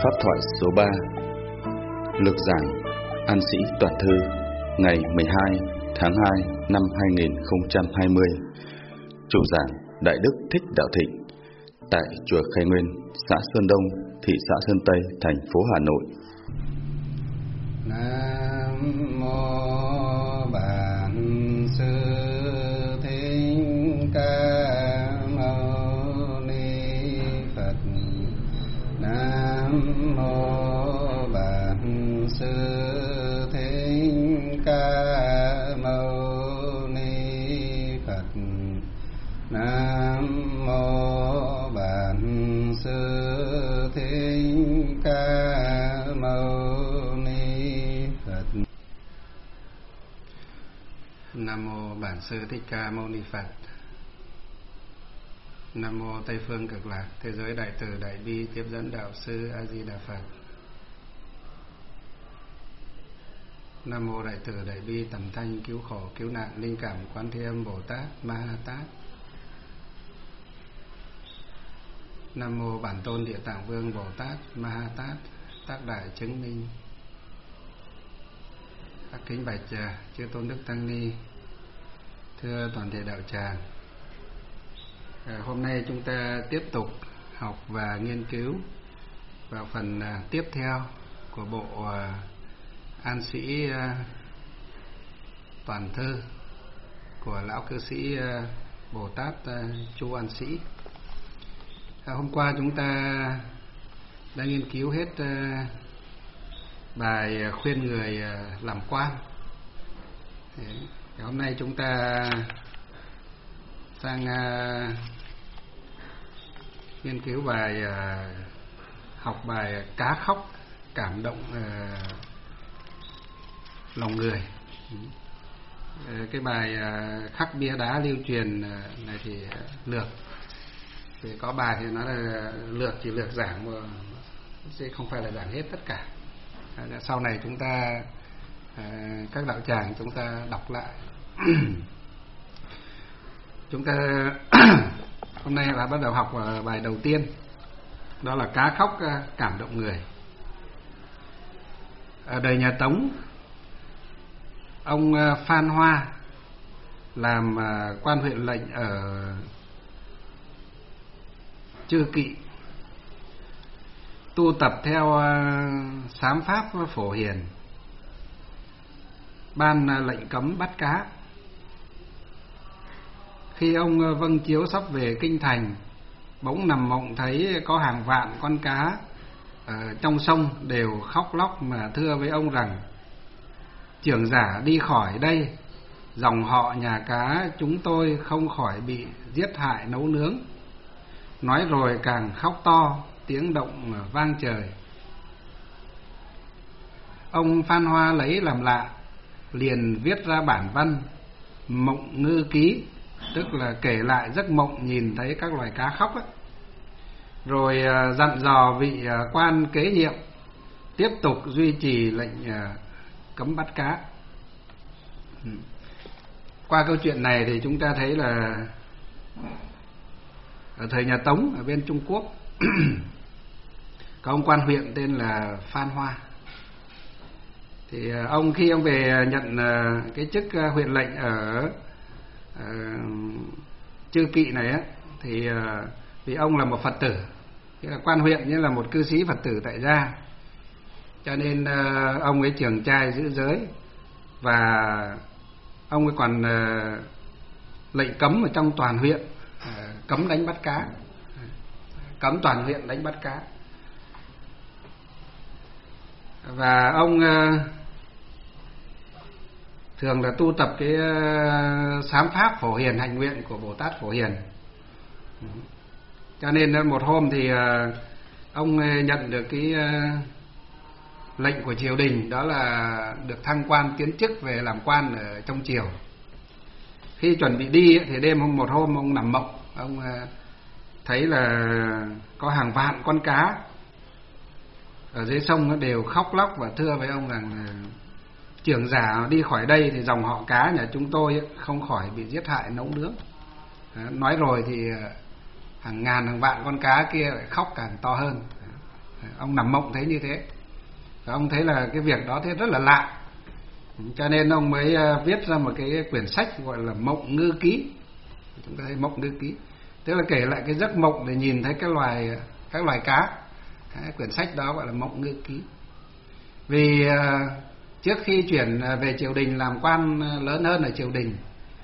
Pháp thoại số 3. Lược giảng An Sĩ Toàn Thư, ngày 12 tháng 2 năm 2020. Chủ giảng Đại Đức Thích Đạo Thịnh, tại chùa Khai Nguyên, xã Sơn Đông, thị xã Sơn Tây, thành phố Hà Nội. Nam mô Bản Sư Thích Ca Mâu Ni Phật. Nam mô Bản Sư Thích Ca Mâu Ni Phật. Nam mô Bản Sư Thích Ca Mâu Ni Phật. Nam mô Bản Sư Thích Ca Mâu Ni Phật. Nam mô Tây Phương Cực Lạc Thế Giới Đại Từ Đại Bi Tiếp Dẫn Đạo Sư A Di Đà Phật. Nam mô Đại Từ Đại Bi Tầm Thanh Cứu Khổ Cứu Nạn Linh Cảm Quán Thế Âm Bồ Tát Ma Ha Tát. Nam mô Bản Tôn Địa Tạng Vương Bồ Tát Ma Ha Tát, tác đại chứng minh. Kính bạch chư tôn đức tăng ni, thưa toàn thể đạo tràng. Hôm nay chúng ta tiếp tục học và nghiên cứu vào phần tiếp theo của bộ An Sĩ Toàn Thư của lão cư sĩ Bồ Tát Chu An Sĩ. Hôm qua chúng ta đã nghiên cứu hết bài khuyên người làm quan. Hôm nay chúng ta sang nghiên cứu bài học bài cá khóc cảm động lòng người. Cái bài khắc bia đá lưu truyền này thì lược, thì có bài thì nói là lược, chỉ lược giảng mà sẽ không phải là giảng hết tất cả. Sau này chúng ta các đạo tràng chúng ta đọc lại. Chúng ta hôm nay là bắt đầu học bài đầu tiên, đó là cá khóc cảm động người. Ở đời nhà Tống, ông Phan Hoa làm quan huyện lệnh ở Chư Kỵ, tu tập theo sám pháp Phổ Hiền, ban lệnh cấm bắt cá. Khi ông vâng chiếu sắp về kinh thành, bỗng nằm mộng thấy có hàng vạn con cá ở trong sông đều khóc lóc mà thưa với ông rằng: trưởng giả đi khỏi đây, dòng họ nhà cá chúng tôi không khỏi bị giết hại nấu nướng. Nói rồi càng khóc to, tiếng động vang trời. Ông Phan Hoa lấy làm lạ, liền viết ra bản văn Mộng Ngư Ký, tức là kể lại giấc mộng nhìn thấy các loài cá khóc ấy. Rồi dặn dò vị quan kế nhiệm tiếp tục duy trì lệnh cấm bắt cá. Qua câu chuyện này thì chúng ta thấy là ở thời nhà Tống ở bên Trung Quốc có ông quan huyện tên là Phan Hoa. Thì ông khi ông về nhận cái chức huyện lệnh ở Chư Kỵ này á, thì vì ông là một Phật tử, tức là quan huyện như là một cư sĩ Phật tử tại gia, cho nên ông ấy trưởng trai giữ giới, và ông ấy còn lệnh cấm ở trong toàn huyện, cấm đánh bắt cá, cấm toàn huyện đánh bắt cá. Và ông thường là tu tập cái sám pháp Phổ Hiền hạnh nguyện của Bồ Tát Phổ Hiền. Cho nên một hôm thì ông nhận được cái lệnh của triều đình, đó là được thăng quan tiến chức về làm quan ở trong triều. Khi chuẩn bị đi thì một hôm ông nằm mộng, ông thấy là có hàng vạn con cá ở dưới sông nó đều khóc lóc và thưa với ông rằng: trưởng giả đi khỏi đây thì dòng họ cá nhà chúng tôi không khỏi bị giết hại nấu nướng. Nói rồi thì hàng ngàn hàng vạn con cá kia lại khóc càng to hơn. Ông nằm mộng thấy như thế, và ông thấy là cái việc đó thế rất là lạ, cho nên ông mới viết ra một cái quyển sách gọi là Mộng Ngư Ký. Chúng ta thấy Mộng Ngư Ký tức là kể lại cái giấc mộng để nhìn thấy các loài cá. Quyển sách đó gọi là Mộng Ngư Ký. Vì trước khi chuyển về triều đình làm quan lớn hơn ở triều đình,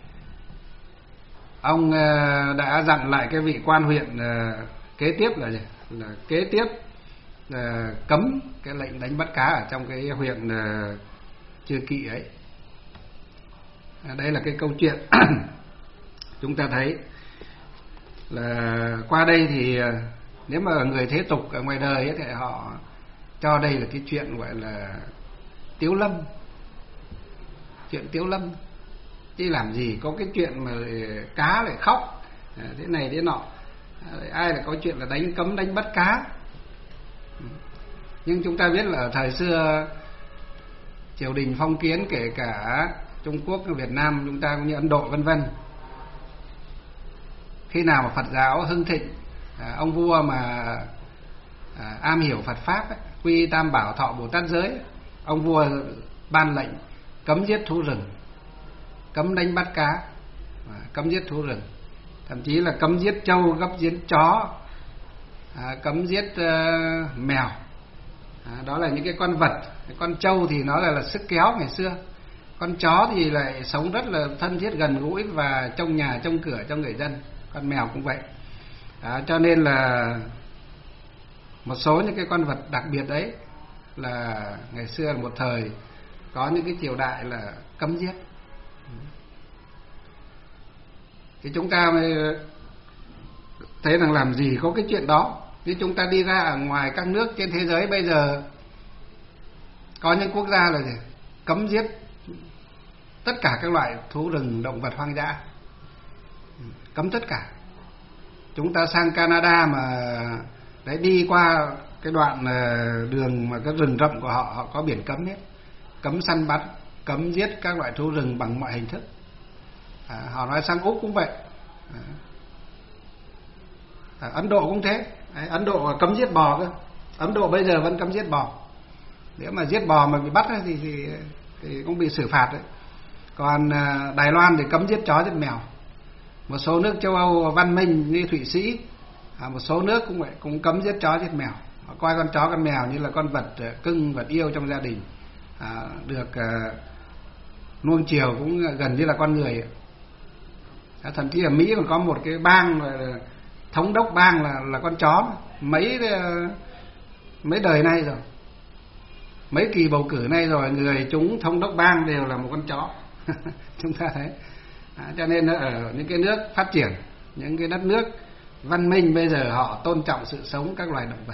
ông đã dặn lại cái vị quan huyện kế tiếp là gì? Là kế tiếp là cấm cái lệnh đánh bắt cá ở trong cái huyện Chư Kỵ ấy. Đây là cái câu chuyện chúng ta thấy là qua đây thì nếu mà người thế tục ở ngoài đời ấy, thì họ cho đây là cái chuyện gọi là tiếu lâm, chuyện tiếu lâm, chứ làm gì có cái chuyện mà cá lại khóc thế này thế nọ, ai lại có chuyện là cấm đánh bắt cá. Nhưng chúng ta biết là ở thời xưa triều đình phong kiến, kể cả Trung Quốc, Việt Nam chúng ta cũng như Ấn Độ vân vân, khi nào mà Phật giáo hưng thịnh, ông vua mà am hiểu Phật pháp ấy, quy tam bảo thọ Bồ Tát giới, ông vua ban lệnh cấm giết thú rừng, cấm đánh bắt cá, cấm giết thú rừng, thậm chí là cấm giết trâu, cấm giết chó, cấm giết mèo. Đó là những cái con vật. Con trâu thì nó là sức kéo ngày xưa, con chó thì lại sống rất là thân thiết gần gũi và trong nhà trong cửa cho người dân, con mèo cũng vậy. Cho nên là một số những cái con vật đặc biệt đấy là ngày xưa một thời có những cái triều đại là cấm giết. Thì chúng ta mới thấy rằng làm gì có cái chuyện đó. Chứ chúng ta đi ra ở ngoài các nước trên thế giới bây giờ, có những quốc gia là gì? Cấm giết tất cả các loại thú rừng, động vật hoang dã, cấm tất cả. Chúng ta sang Canada mà đấy, đi qua cái đoạn đường mà cái rừng rậm của họ, họ có biển cấm hết, cấm săn bắt, cấm giết các loại thú rừng bằng mọi hình thức. Họ nói sang Úc cũng vậy. Ấn Độ cũng thế. Ấn Độ cấm giết bò cơ. Ấn Độ bây giờ vẫn cấm giết bò. Nếu mà giết bò mà bị bắt thì cũng bị xử phạt đấy. Còn Đài Loan thì cấm giết chó giết mèo. Một số nước châu Âu văn minh như Thụy Sĩ, một số nước cũng vậy, cũng cấm giết chó giết mèo. Họ coi con chó con mèo như là con vật cưng, vật yêu trong gia đình, được nuông chiều cũng gần như là con người. Thậm chí ở Mỹ còn có một cái bang là thống đốc bang là con chó, mấy đời nay rồi, mấy kỳ bầu cử nay rồi, người chúng thống đốc bang đều là một con chó. Chúng ta thấy. Cho nên ở những cái nước phát triển, những cái đất nước văn minh bây giờ họ tôn trọng sự sống các loài động vật.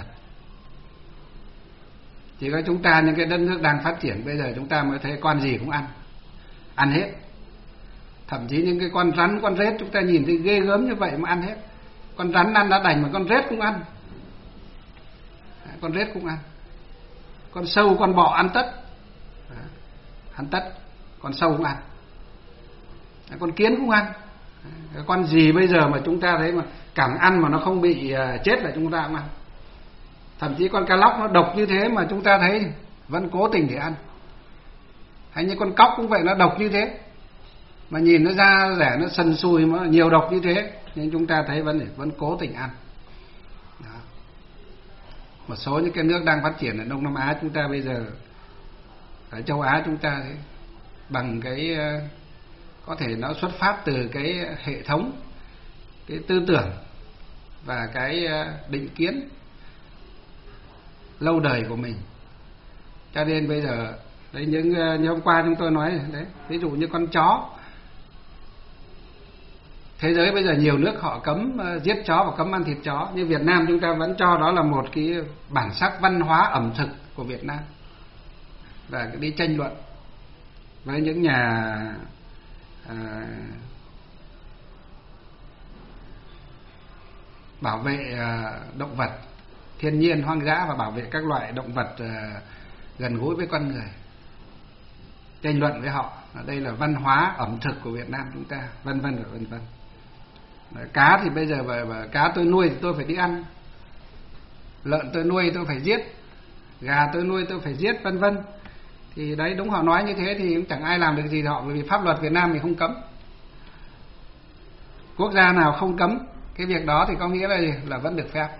Chỉ có chúng ta, những cái đất nước đang phát triển bây giờ, chúng ta mới thấy con gì cũng ăn hết. Thậm chí những cái con rắn, con rết chúng ta nhìn thấy ghê gớm như vậy mà ăn hết. Con rắn ăn đã đành mà con rết cũng ăn. Con rết cũng ăn. Con sâu, con bọ ăn tất. Ăn tất. Con sâu cũng ăn. Con kiến cũng ăn. Con gì bây giờ mà chúng ta thấy mà càng ăn mà nó không bị chết là chúng ta cũng ăn. Thậm chí con cá lóc nó độc như thế mà chúng ta thấy vẫn cố tình để ăn. Hay như con cóc cũng vậy, nó độc như thế mà nhìn nó ra rẻ, nó sần sùi mà nhiều độc như thế, nhưng chúng ta thấy vẫn cố tình ăn. Đó. Một số những cái nước đang phát triển ở Đông Nam Á chúng ta bây giờ, ở châu Á chúng ta thấy, bằng cái có thể nó xuất phát từ cái hệ thống, cái tư tưởng và cái định kiến lâu đời của mình. Cho nên bây giờ đấy, như hôm qua chúng tôi nói đấy, ví dụ như con chó, thế giới bây giờ nhiều nước họ cấm giết chó và cấm ăn thịt chó, nhưng Việt Nam chúng ta vẫn cho đó là một cái bản sắc văn hóa ẩm thực của Việt Nam, và đi tranh luận với những nhà bảo vệ động vật thiên nhiên hoang dã và bảo vệ các loại động vật gần gũi với con người, tranh luận với họ đây là văn hóa ẩm thực của Việt Nam chúng ta, vân vân và vân vân. Cá thì bây giờ cá tôi nuôi thì tôi phải đi ăn. lợn tôi nuôi tôi phải giết, gà tôi nuôi tôi phải giết, vân vân. Thì đấy, đúng họ nói như thế thì cũng chẳng ai làm được gì họ, bởi vì pháp luật Việt Nam thì không cấm. Quốc gia nào không cấm cái việc đó thì có nghĩa là vẫn được phép.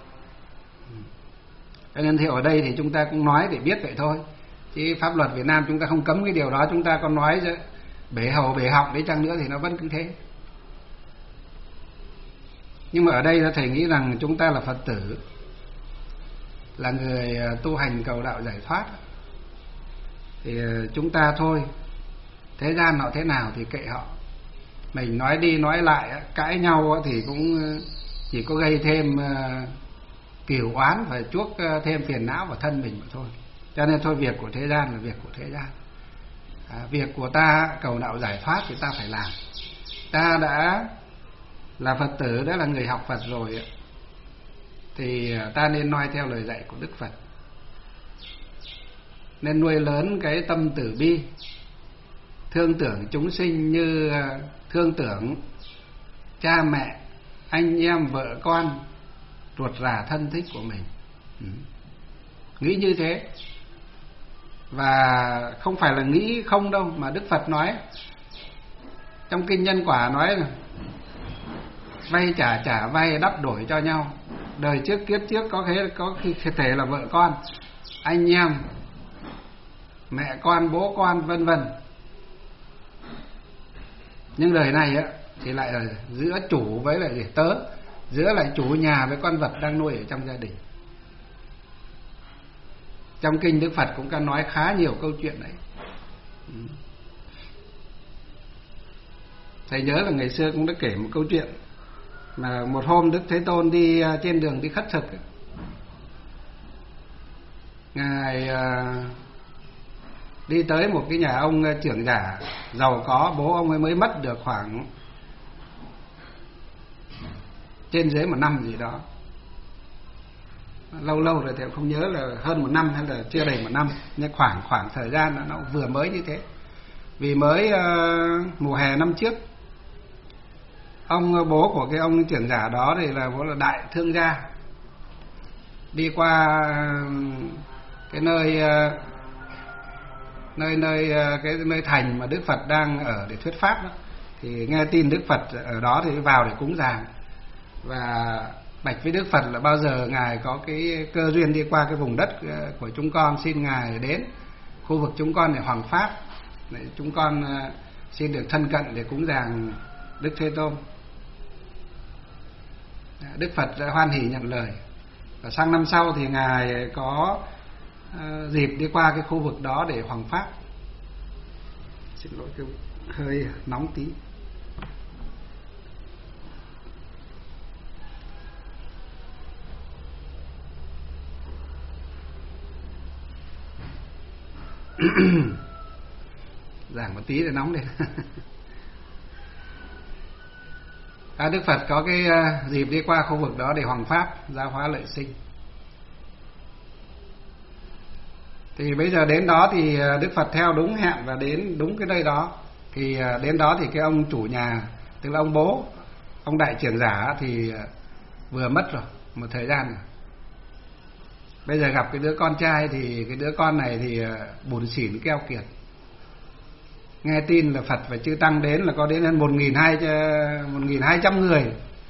Cho nên thì ở đây thì chúng ta cũng nói để biết vậy thôi, chứ pháp luật Việt Nam chúng ta không cấm cái điều đó, chúng ta còn nói bể hầu bể họng đấy chăng nữa thì nó vẫn cứ thế. Nhưng mà ở đây là thầy nghĩ rằng chúng ta là Phật tử, là người tu hành cầu đạo giải thoát, thì chúng ta thôi, thế gian họ thế nào thì kệ họ. Mình nói đi nói lại, cãi nhau thì cũng chỉ có gây thêm cừu oán và chuốc thêm phiền não vào thân mình mà thôi. Cho nên thôi, việc của thế gian là việc của thế gian. Việc của ta cầu đạo giải thoát thì ta phải làm. Ta đã là Phật tử, đã là người học Phật rồi thì ta nên noi theo lời dạy của Đức Phật, nên nuôi lớn cái tâm từ bi, thương tưởng chúng sinh như thương tưởng cha mẹ, anh em, vợ con, ruột rà thân thích của mình. Nghĩ như thế. Và không phải là nghĩ không đâu, mà Đức Phật nói trong kinh Nhân Quả, nói là vay trả trả vay, đắp đổi cho nhau. Đời trước kiếp trước có khi thể là vợ con, anh em, mẹ con, bố con, vân vân. Nhưng đời này thì lại là giữa chủ với lại tớ, giữa lại chủ nhà với con vật đang nuôi ở trong gia đình. Trong kinh Đức Phật cũng có nói khá nhiều câu chuyện đấy. Thầy nhớ là ngày xưa cũng đã kể một câu chuyện mà một hôm Đức Thế Tôn đi trên đường đi khất thực, Ngài đi tới một cái nhà ông trưởng giả giàu có, bố ông ấy mới mất được khoảng trên dưới 1 năm gì đó. Lâu lâu rồi thì không nhớ là hơn 1 năm hay là chưa đầy 1 năm, nhưng khoảng thời gian nó vừa mới như thế. Vì mới mùa hè năm trước, ông bố của cái ông trưởng giả đó thì là bố là đại thương gia, đi qua cái nơi thành mà Đức Phật đang ở để thuyết pháp đó, thì nghe tin Đức Phật ở đó thì vào để cúng dường, và bạch với Đức Phật là bao giờ Ngài có cái cơ duyên đi qua cái vùng đất của chúng con, xin Ngài đến khu vực chúng con để hoằng pháp, để chúng con xin được thân cận để cúng dường Đức Thế Tôn. Đức Phật đã hoan hỉ nhận lời, và sang năm sau thì Ngài có dịp đi qua cái khu vực đó để hoằng pháp. Xin lỗi, cái hơi nóng tí. Giảng một tí để nóng lên. Đức Phật có cái dịp đi qua khu vực đó để hoằng pháp, giáo hóa lợi sinh. Thì bây giờ đến đó thì Đức Phật theo đúng hẹn và đến đúng cái nơi đó. Thì đến đó thì cái ông chủ nhà, tức là ông bố, ông đại trưởng giả thì vừa mất rồi, một thời gian rồi. Bây giờ gặp cái đứa con trai thì cái đứa con này thì bủn xỉn keo kiệt. Nghe tin là Phật và Chư Tăng đến là có đến hơn 1.200 người,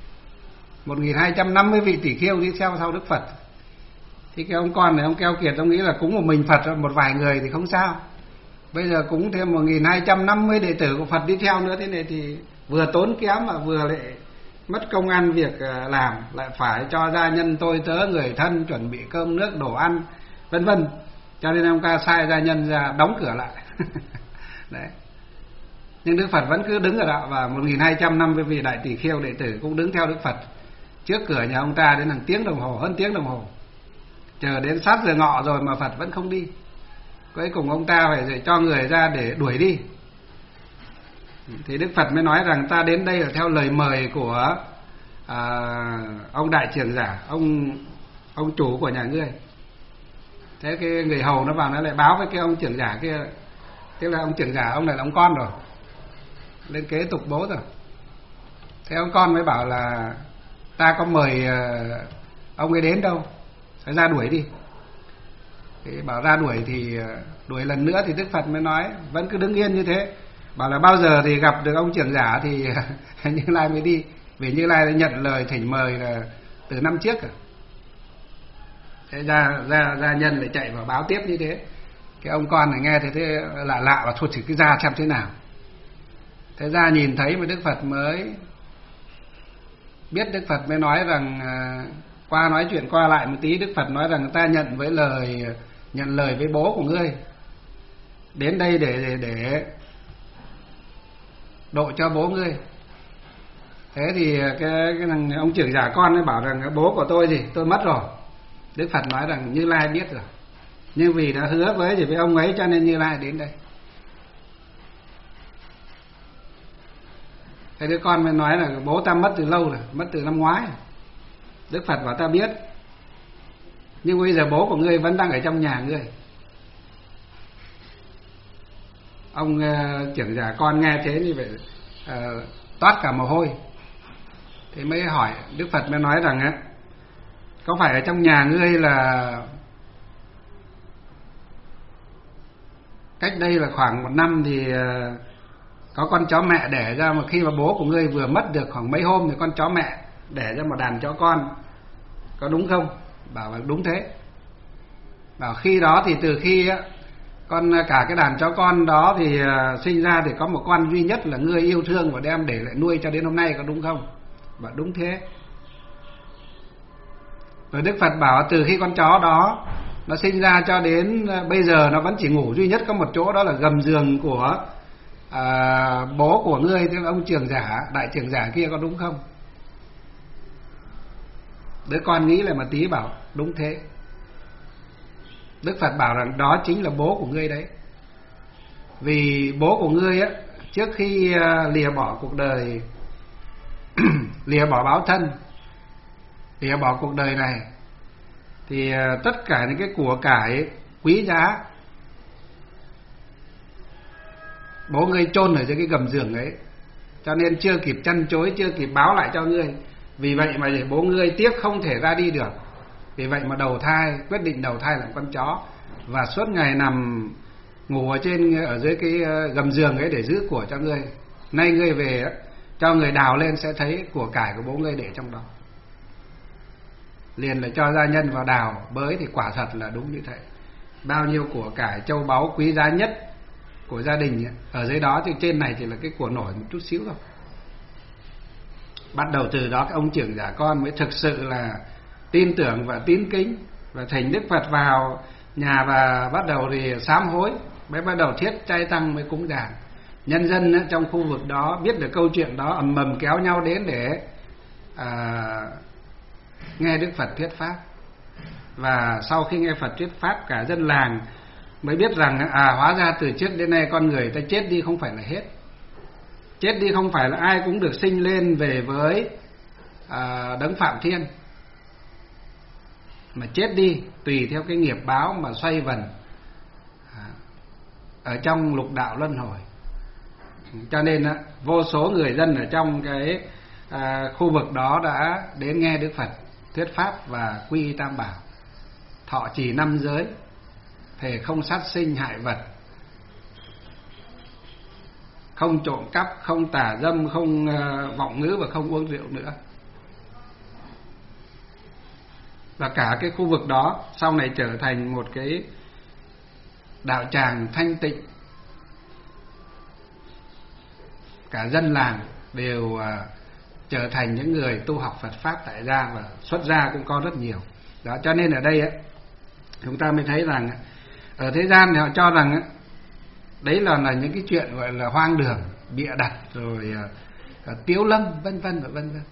1.250 vị tỷ khưu đi theo sau Đức Phật. Thì cái ông con này ông keo kiệt, ông nghĩ là cúng một mình Phật, một vài người thì không sao. Bây giờ cúng thêm 1.250 đệ tử của Phật đi theo nữa, thế này thì vừa tốn kém mà vừa lại mất công ăn việc làm, lại phải cho gia nhân tôi tớ người thân chuẩn bị cơm nước đồ ăn, vân vân. Cho nên ông ta sai gia nhân ra đóng cửa lại. Đấy. Nhưng Đức Phật vẫn cứ đứng ở đó, và 1.250 vị đại tỷ khưu đệ tử cũng đứng theo Đức Phật trước cửa nhà ông ta đến hàng tiếng đồng hồ, hơn tiếng đồng hồ, chờ đến sát giờ ngọ rồi mà Phật vẫn không đi. Cuối cùng ông ta phải cho người ra để đuổi đi. Thì Đức Phật mới nói rằng ta đến đây là theo lời mời của ông đại trưởng giả, ông chủ của nhà ngươi. Thế cái người hầu nó vào nó lại báo với cái ông trưởng giả kia, tức là ông trưởng giả ông này là ông con rồi, lên kế tục bố rồi. Thế ông con mới bảo là ta có mời ông ấy đến đâu, phải ra đuổi đi. Thì bảo ra đuổi thì đuổi lần nữa thì Đức Phật mới nói vẫn cứ đứng yên như thế, bảo là bao giờ thì gặp được ông trưởng giả thì Như Lai mới đi, vì Như Lai đã nhận lời thỉnh mời là từ năm trước rồi. Thế gia nhân lại chạy vào báo tiếp như thế. Cái ông con này nghe thế lạ lạ và thôi thì cứ ra xem thế nào. Thế ra nhìn thấy mà Đức Phật mới biết, Đức Phật mới nói rằng qua nói chuyện qua lại một tí, Đức Phật nói rằng ta nhận lời với bố của ngươi đến đây để độ cho bố ngươi. Thế thì cái thằng ông trưởng giả con ấy bảo rằng bố của tôi gì tôi mất rồi. Đức Phật nói rằng Như Lai biết rồi, nhưng vì đã hứa với ông ấy cho nên Như Lai đến đây. Thế đứa con mới nói là bố ta mất từ lâu rồi, mất từ năm ngoái rồi. Đức Phật bảo ta biết, nhưng bây giờ bố của ngươi vẫn đang ở trong nhà ngươi. Ông trưởng giả con nghe thế như vậy toát cả mồ hôi. Thế mới hỏi, Đức Phật mới nói rằng có phải ở trong nhà ngươi là cách đây là khoảng 1 năm thì có con chó mẹ đẻ ra, mà khi mà bố của ngươi vừa mất được khoảng mấy hôm thì con chó mẹ đẻ ra một đàn chó con, có đúng không? Bảo là đúng thế. Bảo khi đó thì từ khi cả cái đàn chó con đó thì sinh ra thì có một con duy nhất là ngươi yêu thương và đem để lại nuôi cho đến hôm nay, có đúng không? Bảo đúng thế. Rồi Đức Phật bảo từ khi con chó đó nó sinh ra cho đến bây giờ nó vẫn chỉ ngủ duy nhất có một chỗ, đó là gầm giường của bố của ngươi, tức là ông trưởng giả, đại trưởng giả kia, có đúng không? Đứa con nghĩ lại một tí bảo đúng thế. Đức Phật bảo rằng đó chính là bố của ngươi đấy. Vì bố của ngươi trước khi lìa bỏ cuộc đời lìa bỏ báo thân, lìa bỏ cuộc đời này, thì tất cả những cái của cải quý giá bố ngươi chôn ở dưới cái gầm giường ấy, cho nên chưa kịp chăn chối, chưa kịp báo lại cho ngươi. Vì vậy mà để bố ngươi tiếc không thể ra đi được, vì vậy mà quyết định đầu thai làm con chó, và suốt ngày nằm ngủ ở dưới cái gầm giường ấy để giữ của cho ngươi. Nay ngươi về cho người đào lên sẽ thấy của cải của bố ngươi để trong đó. Liền là cho gia nhân vào đào bới, thì quả thật là đúng như thế. Bao nhiêu của cải châu báu quý giá nhất của gia đình ở dưới đó, chứ trên này chỉ là cái của nổi một chút xíu thôi. Bắt đầu từ đó cái ông trưởng giả con mới thực sự là tin tưởng và tín kính, và thỉnh Đức Phật vào nhà và bắt đầu thì sám hối, mới bắt đầu thiết trai tăng mới cúng dường. Nhân dân trong khu vực đó biết được câu chuyện đó ầm ầm kéo nhau đến để nghe Đức Phật thuyết pháp. Và sau khi nghe Phật thuyết pháp, cả dân làng mới biết rằng hóa ra từ trước đến nay con người ta chết đi không phải là hết. Chết đi không phải là ai cũng được sinh lên về với đấng Phạm Thiên, mà chết đi tùy theo cái nghiệp báo mà xoay vần ở trong lục đạo luân hồi. Cho nên vô số người dân ở trong cái khu vực đó đã đến nghe Đức Phật thuyết pháp và quy y Tam Bảo, thọ trì 5 giới, thề không sát sinh hại vật, không trộm cắp, không tà dâm, không vọng ngữ và không uống rượu nữa. Và cả cái khu vực đó sau này trở thành một cái đạo tràng thanh tịnh. Cả dân làng đều trở thành những người tu học Phật pháp tại gia, và xuất gia cũng có rất nhiều. Đó, cho nên ở đây chúng ta mới thấy rằng ở thế gian thì họ cho rằng đấy là những cái chuyện gọi là hoang đường, bịa đặt, rồi tiếu lâm, vân vân và vân vân.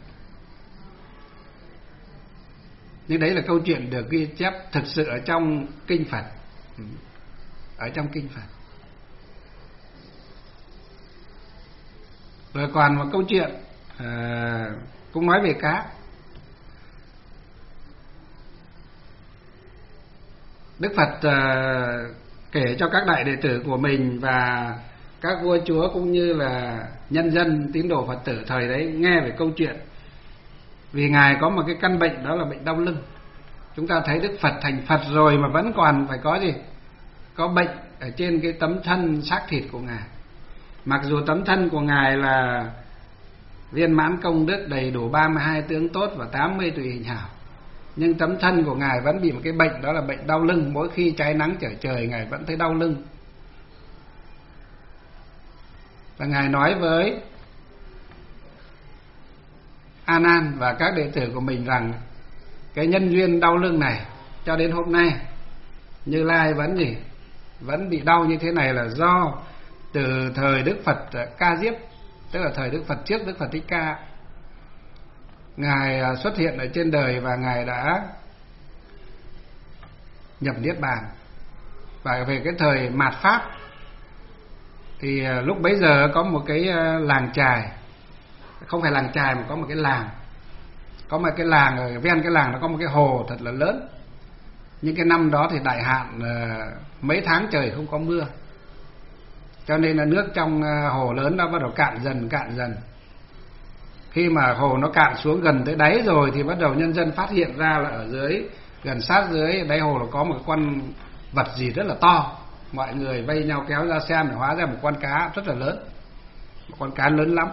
Nhưng đấy là câu chuyện được ghi chép thực sự ở trong kinh Phật, ở trong kinh Phật. Rồi còn một câu chuyện cũng nói về cá. Đức Phật kể cho các đại đệ tử của mình và các vua chúa cũng như là nhân dân tín đồ Phật tử thời đấy nghe về câu chuyện. Vì Ngài có một cái căn bệnh, đó là bệnh đau lưng. Chúng ta thấy Đức Phật thành Phật rồi mà vẫn còn phải có gì? Có bệnh ở trên cái tấm thân xác thịt của Ngài. Mặc dù tấm thân của Ngài là viên mãn công đức, đầy đủ 32 tướng tốt và 80 tùy hình hảo, nhưng tấm thân của Ngài vẫn bị một cái bệnh, đó là bệnh đau lưng. Mỗi khi cháy nắng trở trời, Ngài vẫn thấy đau lưng. Và Ngài nói với A Nan và các đệ tử của mình rằng cái nhân duyên đau lưng này cho đến hôm nay Như Lai vẫn bị đau như thế này là do từ thời Đức Phật Ca Diếp, tức là thời Đức Phật trước Đức Phật Thích Ca. Ngài xuất hiện ở trên đời và Ngài đã nhập Niết Bàn. Và về cái thời mạt Pháp thì lúc bấy giờ có một cái làng chài, không phải làng chài mà có một cái làng. Có một cái làng, ở ven cái làng nó có một cái hồ thật là lớn. Nhưng cái năm đó thì đại hạn, mấy tháng trời không có mưa, cho nên là nước trong hồ lớn nó bắt đầu cạn dần. Khi mà hồ nó cạn xuống gần tới đáy rồi thì bắt đầu nhân dân phát hiện ra là ở dưới, gần sát dưới đáy hồ là có một con vật gì rất là to. Mọi người vây nhau kéo ra xem, thì hóa ra một con cá rất là lớn, một con cá lớn lắm.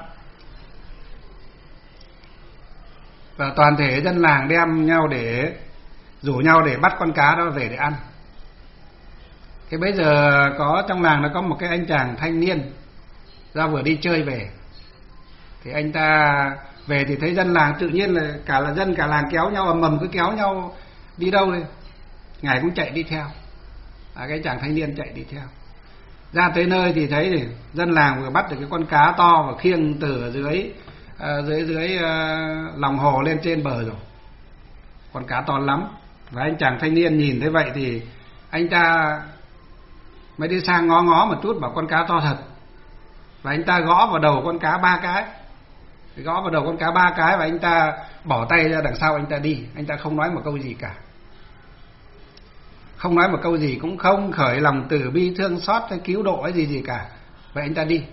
Và toàn thể dân làng rủ nhau để bắt con cá đó về để ăn. Thế bây giờ có trong làng nó có một cái anh chàng thanh niên ra vừa đi chơi về. Thì anh ta về thì thấy dân làng, tự nhiên là cả làng kéo nhau ầm ầm, cứ kéo nhau đi đâu đây. Ngài cũng chạy đi theo. Cái chàng thanh niên chạy đi theo. Ra tới nơi thì thấy thì dân làng vừa bắt được cái con cá to và khiêng từ ở dưới lòng hồ lên trên bờ rồi. Con cá to lắm. Và anh chàng thanh niên nhìn thấy vậy thì anh ta mới đi sang ngó một chút, bảo con cá to thật. Và anh ta gõ vào đầu con cá 3 cái. Gõ vào đầu con cá 3 cái và anh ta bỏ tay ra đằng sau, anh ta đi. Anh ta không nói một câu gì cả. Không nói một câu gì, cũng không khởi lòng từ bi thương xót hay cứu độ hay gì cả. Vậy anh ta đi.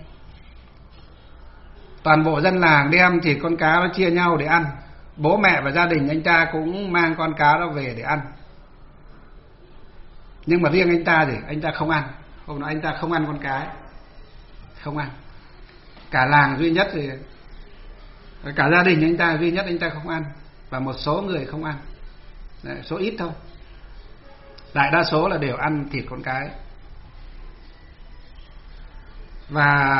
Toàn bộ dân làng đem thịt con cá nó chia nhau để ăn. Bố mẹ và gia đình anh ta cũng mang con cá đó về để ăn. Nhưng mà riêng anh ta thì anh ta không ăn. Hôm nay anh ta không ăn con cá ấy. Không ăn. Cả làng duy nhất thì cả gia đình anh ta duy nhất anh ta không ăn. Và một số người không ăn. Đấy, số ít thôi. Đại đa số là đều ăn thịt con cá ấy. Và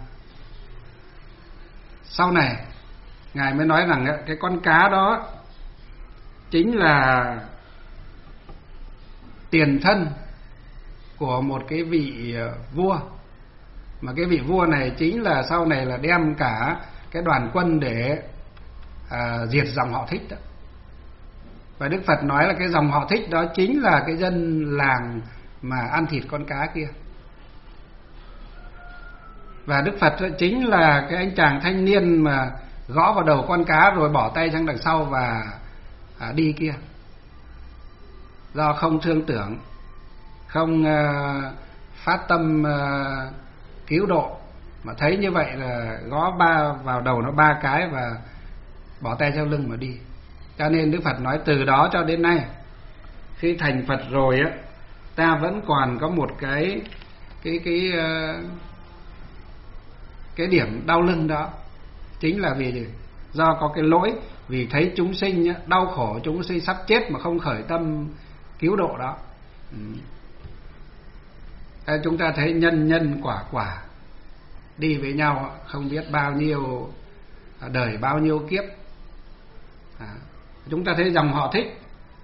sau này Ngài mới nói rằng cái con cá đó chính là tiền thân của một cái vị vua. Mà cái vị vua này chính là sau này là đem cả cái đoàn quân để diệt dòng họ Thích đó. Và Đức Phật nói là cái dòng họ Thích đó chính là cái dân làng mà ăn thịt con cá kia. Và Đức Phật chính là cái anh chàng thanh niên mà gõ vào đầu con cá rồi bỏ tay sang đằng sau và đi kia. Do không thương tưởng, không phát tâm cứu độ, mà thấy như vậy là gõ vào đầu nó 3 cái và bỏ tay sau lưng mà đi. Cho nên Đức Phật nói từ đó cho đến nay, khi thành Phật rồi á, ta vẫn còn có một cái điểm đau lưng đó. Chính là vì gì? Do có cái lỗi, vì thấy chúng sinh đau khổ, chúng sinh sắp chết mà không khởi tâm cứu độ đó. Chúng ta thấy nhân quả đi với nhau không biết bao nhiêu đời, bao nhiêu kiếp. Chúng ta thấy dòng họ Thích,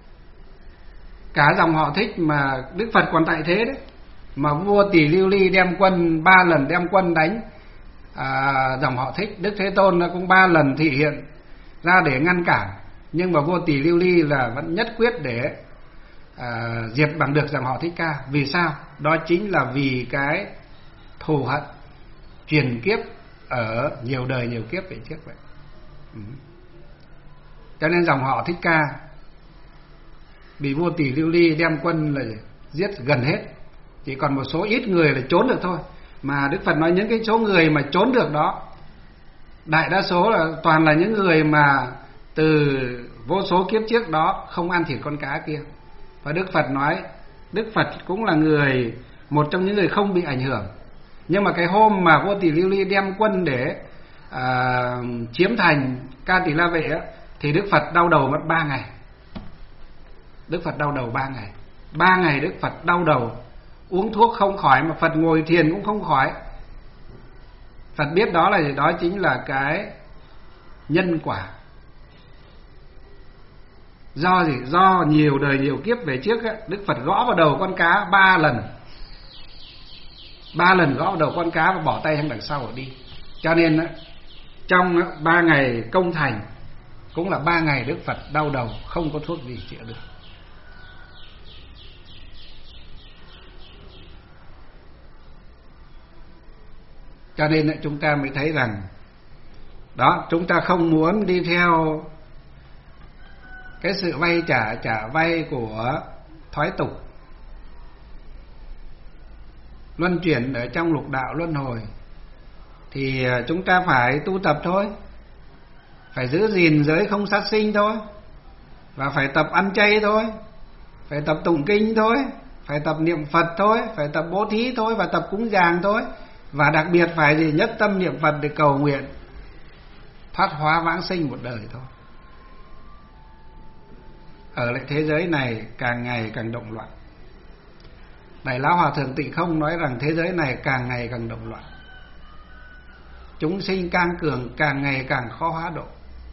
cả dòng họ Thích mà Đức Phật còn tại thế đấy, mà vua Tỷ Lưu Ly đem quân 3 lần đem quân đánh dòng họ Thích. Đức Thế Tôn cũng 3 lần thị hiện ra để ngăn cản, nhưng mà vua Tỷ Lưu Ly là vẫn nhất quyết để diệt bằng được dòng họ Thích Ca. Vì sao? Đó chính là vì cái thù hận truyền kiếp ở nhiều đời nhiều kiếp về trước vậy. Cho nên dòng họ Thích Ca bị vua Tỷ Lưu Ly đem quân là giết gần hết, chỉ còn một số ít người là trốn được thôi. Mà Đức Phật nói những cái số người mà trốn được đó, đại đa số là toàn là những người mà từ vô số kiếp trước đó không ăn thịt con cá kia. Và Đức Phật nói, Đức Phật cũng là một trong những người không bị ảnh hưởng. Nhưng mà cái hôm mà Vua Tỳ Lưu Ly đem quân để chiếm thành Ca Tỳ La Vệ á, thì Đức Phật đau đầu mất 3 ngày. Đức Phật đau đầu 3 ngày. 3 ngày Đức Phật đau đầu, uống thuốc không khỏi, mà Phật ngồi thiền cũng không khỏi. Phật biết đó là gì? Đó chính là cái nhân quả. Do gì? Do nhiều đời nhiều kiếp về trước á, Đức Phật gõ vào đầu con cá 3 lần. 3 lần gõ vào đầu con cá và bỏ tay sang đằng sau rồi đi. Cho nên á, trong 3 ngày công thành cũng là 3 ngày Đức Phật đau đầu, không có thuốc gì chữa được. Cho nên chúng ta mới thấy rằng đó, chúng ta không muốn đi theo cái sự vay trả vay của thoái tục, luân chuyển ở trong lục đạo luân hồi, thì chúng ta phải tu tập thôi, phải giữ gìn giới không sát sinh thôi, và phải tập ăn chay thôi, phải tập tụng kinh thôi, phải tập niệm Phật thôi, phải tập bố thí thôi, và tập cúng dường thôi. Và đặc biệt phải gì? Nhất tâm niệm Phật để cầu nguyện thoát hóa vãng sinh một đời thôi. Ở lại thế giới này càng ngày càng động loạn. Đại Lão Hòa Thượng Tịnh Không nói rằng thế giới này càng ngày càng động loạn, chúng sinh càng cường, càng ngày càng khó hóa độ.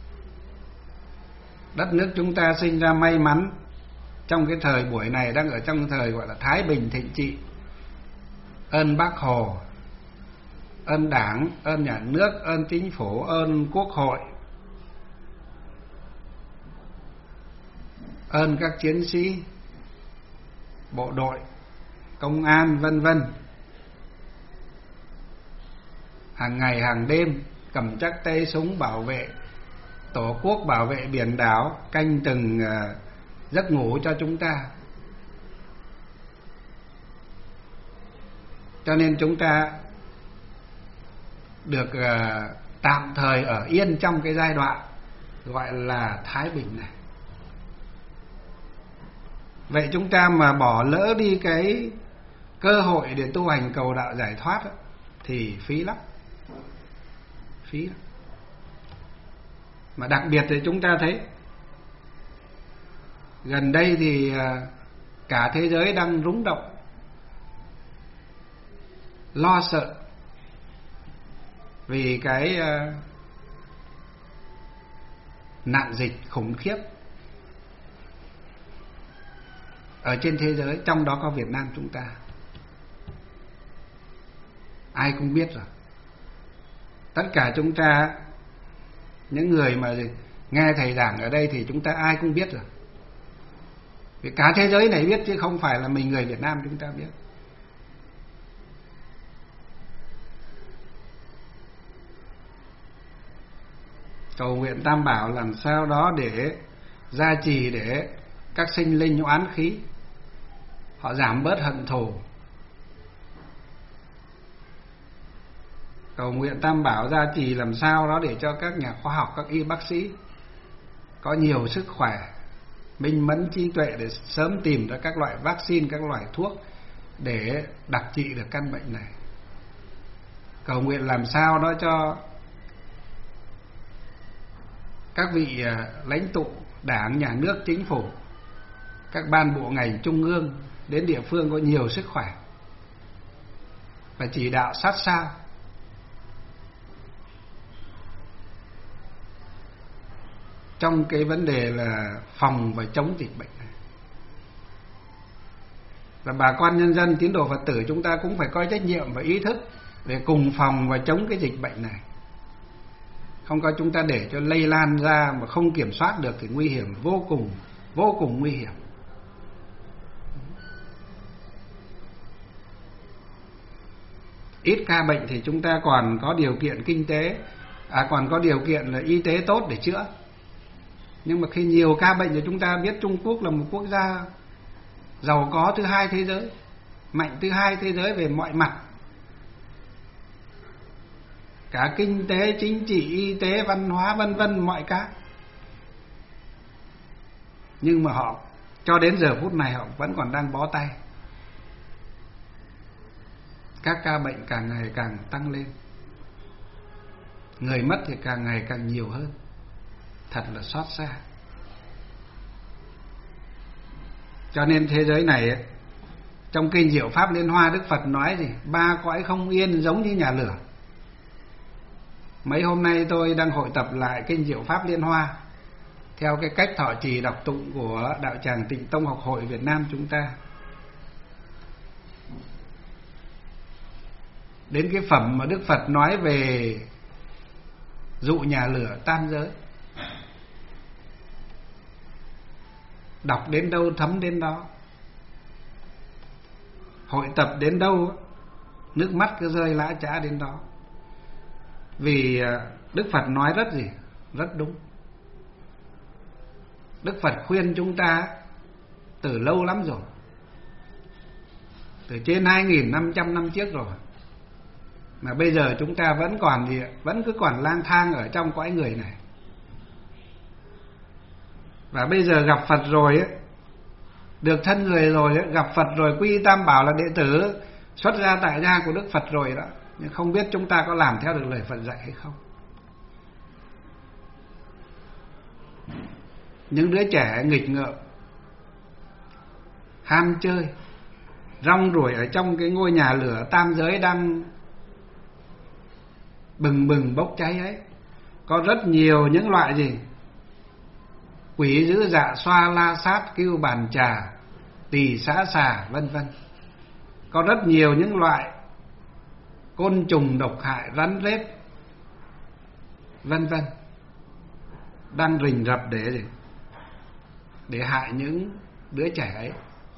Đất nước chúng ta sinh ra may mắn trong cái thời buổi này, đang ở trong thời gọi là thái bình thịnh trị. Ơn Bác Hồ, ơn Đảng, ơn nhà nước, ơn chính phủ, ơn Quốc hội, ơn các chiến sĩ bộ đội, công an, vân vân, hàng ngày hàng đêm cầm chắc tay súng bảo vệ Tổ quốc, bảo vệ biển đảo, canh từng giấc ngủ cho chúng ta. Cho nên chúng ta được tạm thời ở yên trong cái giai đoạn gọi là thái bình này. Vậy chúng ta mà bỏ lỡ đi cái cơ hội để tu hành cầu đạo giải thoát đó, thì phí lắm. Phí lắm. Mà đặc biệt thì chúng ta thấy gần đây thì cả thế giới đang rúng động, lo sợ vì cái nạn dịch khủng khiếp ở trên thế giới, trong đó có Việt Nam chúng ta. Ai cũng biết rồi. Tất cả chúng ta, những người mà nghe thầy giảng ở đây thì chúng ta ai cũng biết rồi. Vì cả thế giới này biết chứ không phải là mình người Việt Nam chúng ta biết. Cầu nguyện Tam Bảo làm sao đó để gia trì, để các sinh linh oán khí họ giảm bớt hận thù. Cầu nguyện Tam Bảo gia trì làm sao đó để cho các nhà khoa học, các y bác sĩ có nhiều sức khỏe, minh mẫn trí tuệ để sớm tìm ra các loại vaccine, các loại thuốc để đặc trị được căn bệnh này. Cầu nguyện làm sao đó cho các vị lãnh tụ Đảng, nhà nước, chính phủ, các ban bộ ngành trung ương đến địa phương có nhiều sức khỏe và chỉ đạo sát sao trong cái vấn đề là phòng và chống dịch bệnh này. Và bà con nhân dân tín đồ Phật tử chúng ta cũng phải có trách nhiệm và ý thức để cùng phòng và chống cái dịch bệnh này. Không có chúng ta để cho lây lan ra mà không kiểm soát được thì nguy hiểm, vô cùng nguy hiểm. Ít ca bệnh thì chúng ta còn có điều kiện kinh tế, còn có điều kiện là y tế tốt để chữa. Nhưng mà khi nhiều ca bệnh thì chúng ta biết Trung Quốc là một quốc gia giàu có thứ hai thế giới, mạnh thứ hai thế giới về mọi mặt, cả kinh tế, chính trị, y tế, văn hóa, vân vân, mọi cái. Nhưng mà họ cho đến giờ phút này họ vẫn còn đang bó tay. Các ca bệnh càng ngày càng tăng lên, người mất thì càng ngày càng nhiều hơn. Thật là xót xa. Cho nên thế giới này ấy, trong kinh Diệu Pháp Liên Hoa, Đức Phật nói gì? 3 cõi không yên giống như nhà lửa. Mấy hôm nay tôi đang hội tập lại kinh Diệu Pháp Liên Hoa theo cái cách thọ trì đọc tụng của Đạo Tràng Tịnh Tông Học Hội Việt Nam chúng ta. Đến cái phẩm mà Đức Phật nói về dụ nhà lửa tam giới, đọc đến đâu thấm đến đó, hội tập đến đâu nước mắt cứ rơi lã chã đến đó. Vì Đức Phật nói rất đúng. Đức Phật khuyên chúng ta từ lâu lắm rồi, từ trên 2.500 năm trước rồi, mà bây giờ chúng ta vẫn cứ còn lang thang ở trong cõi người này. Và bây giờ gặp Phật rồi ấy, được thân người rồi ấy, gặp Phật rồi, quy Tam Bảo là đệ tử, xuất gia tại gia của Đức Phật rồi đó, nhưng không biết chúng ta có làm theo được lời Phật dạy hay không. Những đứa trẻ nghịch ngợm, ham chơi, rong ruổi ở trong cái ngôi nhà lửa tam giới đang bừng bừng bốc cháy ấy. Có rất nhiều những loại gì? Quỷ dữ dạ xoa la sát kêu bàn trà, tỳ xã xà vân vân. Có rất nhiều những loại côn trùng độc hại, rắn rết vân vân đang rình rập để hại những đứa trẻ ấy.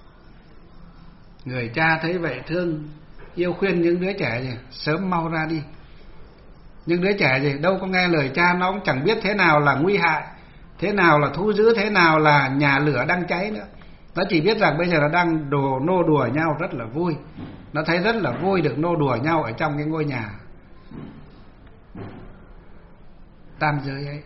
Người cha thấy vậy thương yêu khuyên những đứa trẻ gì? Sớm mau ra đi. Nhưng đứa trẻ gì? Đâu có nghe lời cha, nó cũng chẳng biết thế nào là nguy hại, thế nào là thú dữ, thế nào là nhà lửa đang cháy nữa. Nó chỉ biết rằng bây giờ nó đang nô đùa nhau rất là vui. Nó thấy rất là vui được nô đùa nhau ở trong cái ngôi nhà tam giới ấy.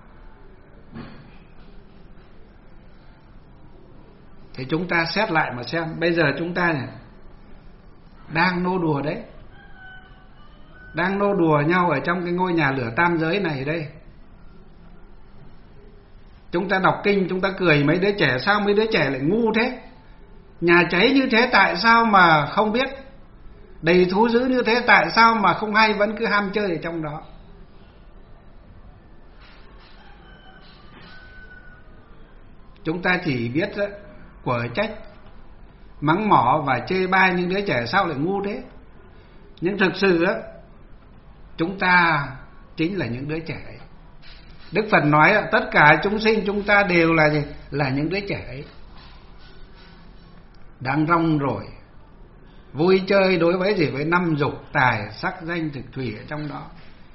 Thì chúng ta xét lại mà xem, bây giờ chúng ta này đang nô đùa đấy, đang nô đùa nhau ở trong cái ngôi nhà lửa tam giới này đây. Chúng ta đọc kinh, chúng ta cười mấy đứa trẻ, sao mấy đứa trẻ lại ngu thế? Nhà cháy như thế tại sao mà không biết? Đầy thú dữ như thế tại sao mà không hay, vẫn cứ ham chơi ở trong đó? Chúng ta chỉ biết quở trách, mắng mỏ và chê bai những đứa trẻ sao lại ngu thế. Nhưng thực sự chúng ta chính là những đứa trẻ ấy. Đức Phật nói tất cả chúng sinh chúng ta đều là gì? Là những đứa trẻ ấy, đang rong rồi vui chơi đối với gì? Với năm dục tài sắc danh thực thủy ở trong đó,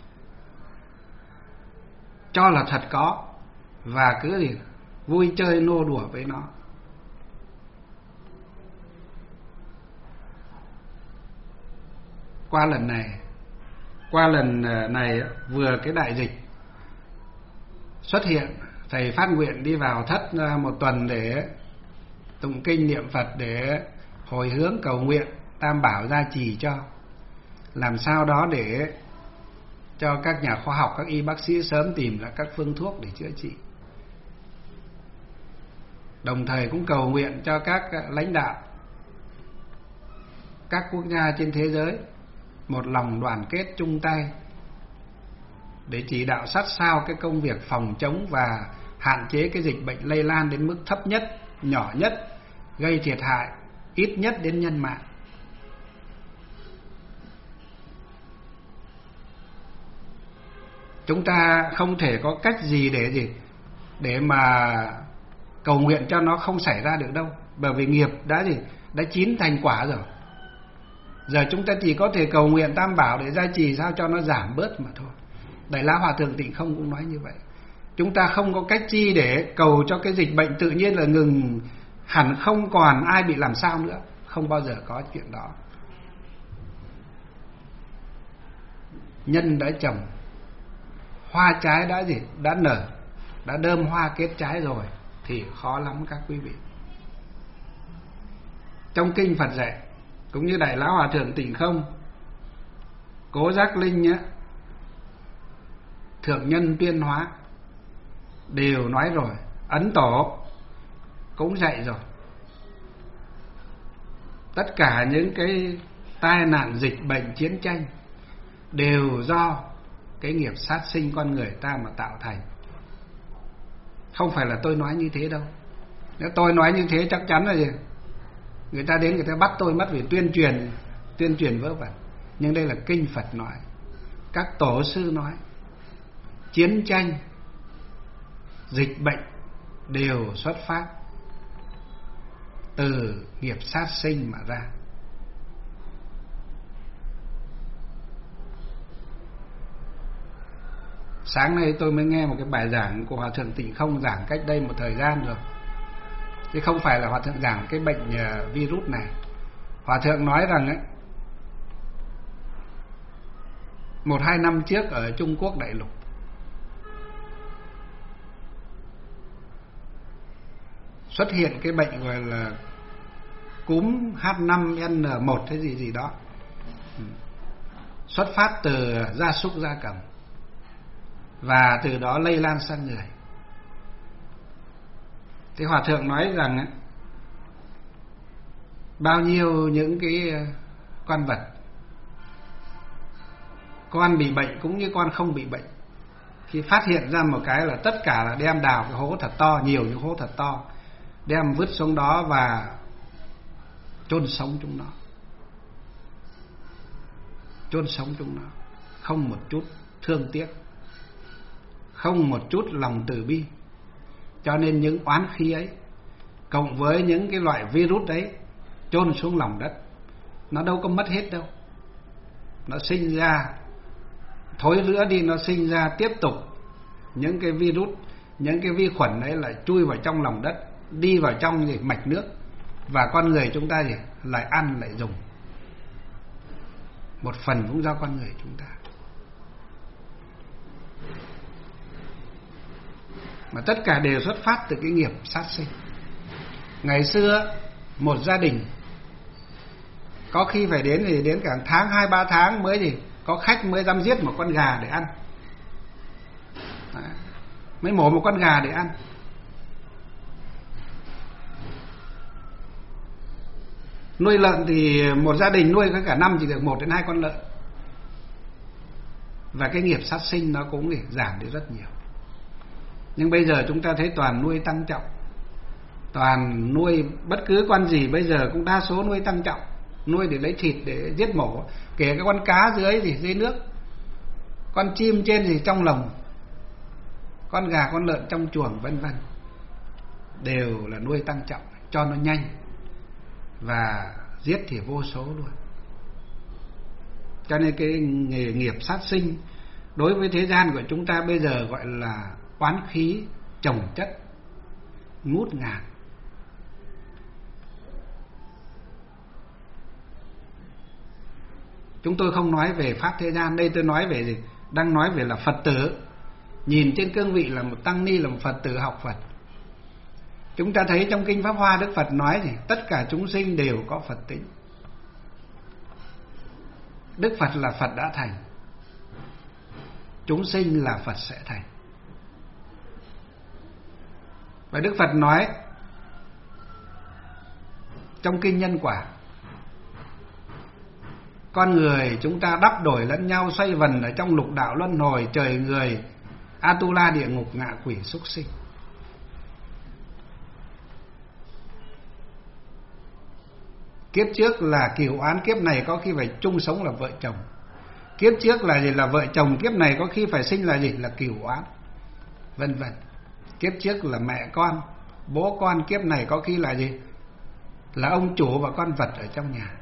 cho là thật có, và cứ gì vui chơi nô đùa với nó. Qua lần này vừa cái đại dịch xuất hiện, thầy phát nguyện đi vào thất 1 tuần để tụng kinh niệm Phật, để hồi hướng cầu nguyện Tam Bảo gia trì cho, làm sao đó để cho các nhà khoa học, các y bác sĩ sớm tìm ra các phương thuốc để chữa trị. Đồng thời cũng cầu nguyện cho các lãnh đạo các quốc gia trên thế giới một lòng đoàn kết chung tay để chỉ đạo sát sao cái công việc phòng chống và hạn chế cái dịch bệnh lây lan đến mức thấp nhất, nhỏ nhất, gây thiệt hại ít nhất đến nhân mạng. Chúng ta không thể có cách gì để mà cầu nguyện cho nó không xảy ra được đâu, bởi vì nghiệp đã chín thành quả rồi. Giờ chúng ta chỉ có thể cầu nguyện Tam Bảo để gia trì sao cho nó giảm bớt mà thôi. Đại La Hòa Thượng Tịnh Không cũng nói như vậy. Chúng ta không có cách chi để cầu cho cái dịch bệnh tự nhiên là ngừng hẳn, không còn ai bị làm sao nữa, không bao giờ có chuyện đó. Nhân đã trồng, hoa trái đã nở, đã đơm hoa kết trái rồi, thì khó lắm các quý vị. Trong kinh Phật dạy, cũng như Đại Lão Hòa Thượng Tịnh Không, Cố Giác Linh nhé, Thượng Nhân Tuyên Hóa đều nói rồi, Ấn Tổ cũng dạy rồi. Tất cả những cái tai nạn, dịch bệnh, chiến tranh đều do cái nghiệp sát sinh con người ta mà tạo thành. Không phải là tôi nói như thế đâu. Nếu tôi nói như thế chắc chắn là gì? Người ta đến người ta bắt tôi mất vì tuyên truyền vớ vẩn. Nhưng đây là kinh Phật nói, các tổ sư nói, chiến tranh, dịch bệnh đều xuất phát từ nghiệp sát sinh mà ra. Sáng nay tôi mới nghe một cái bài giảng của Hòa Thượng Tịnh Không giảng cách đây một thời gian rồi. Chứ không phải là Hòa Thượng giảng cái bệnh virus này. Hòa Thượng nói rằng ấy, 1-2 năm trước ở Trung Quốc đại lục, xuất hiện cái bệnh gọi là cúm H5N1 hay gì đó, xuất phát từ gia súc gia cầm và từ đó lây lan sang người. Thì Hòa Thượng nói rằng ấy, bao nhiêu những cái con vật, con bị bệnh cũng như con không bị bệnh, khi phát hiện ra một cái là tất cả là đem đào cái hố thật to, nhiều những hố thật to, đem vứt xuống đó và chôn sống chúng nó. Chôn sống chúng nó, không một chút thương tiếc, không một chút lòng từ bi. Cho nên những oán khí ấy cộng với những cái loại virus đấy chôn xuống lòng đất, nó đâu có mất hết đâu. Nó sinh ra, thối rữa đi, nó sinh ra tiếp tục những cái virus, những cái vi khuẩn đấy lại chui vào trong lòng đất, đi vào trong gì mạch nước, và con người chúng ta gì lại ăn lại dùng. Một phần cũng do con người chúng ta. Mà tất cả đều xuất phát từ cái nghiệp sát sinh. Ngày xưa một gia đình có khi phải đến cả tháng 2-3 tháng mới gì có khách mới dám giết một con gà để ăn. Đấy, mới mổ một con gà để ăn. Nuôi lợn thì một gia đình nuôi có cả năm chỉ được 1-2 con lợn. Và cái nghiệp sát sinh nó cũng để giảm đi rất nhiều. Nhưng bây giờ chúng ta thấy toàn nuôi tăng trọng, toàn nuôi bất cứ con gì bây giờ cũng đa số nuôi tăng trọng, nuôi để lấy thịt, để giết mổ. Kể cả con cá dưới nước, con chim trên thì trong lồng, con gà con lợn trong chuồng vân vân, đều là nuôi tăng trọng cho nó nhanh, và giết thì vô số luôn. Cho nên cái nghề nghiệp sát sinh đối với thế gian của chúng ta bây giờ gọi là oán khí chồng chất ngút ngàn. Chúng tôi không nói về pháp thế gian, đây tôi nói về gì? Đang nói về là Phật tử, nhìn trên cương vị là một tăng ni, là một Phật tử học Phật. Chúng ta thấy trong kinh Pháp Hoa Đức Phật nói thì tất cả chúng sinh đều có Phật tính. Đức Phật là Phật đã thành, chúng sinh là Phật sẽ thành. Và Đức Phật nói trong kinh Nhân Quả, con người chúng ta đắp đổi lẫn nhau, xoay vần ở trong lục đạo luân hồi, trời người, Atula, địa ngục, ngạ quỷ, súc sinh. Kiếp trước là cừu oán, kiếp này có khi phải chung sống là vợ chồng. Kiếp trước là gì? Là vợ chồng, kiếp này có khi phải sinh là gì? Là cừu oán, vân vân. Kiếp trước là mẹ con, bố con, kiếp này có khi là gì? Là ông chủ và con vật ở trong nhà.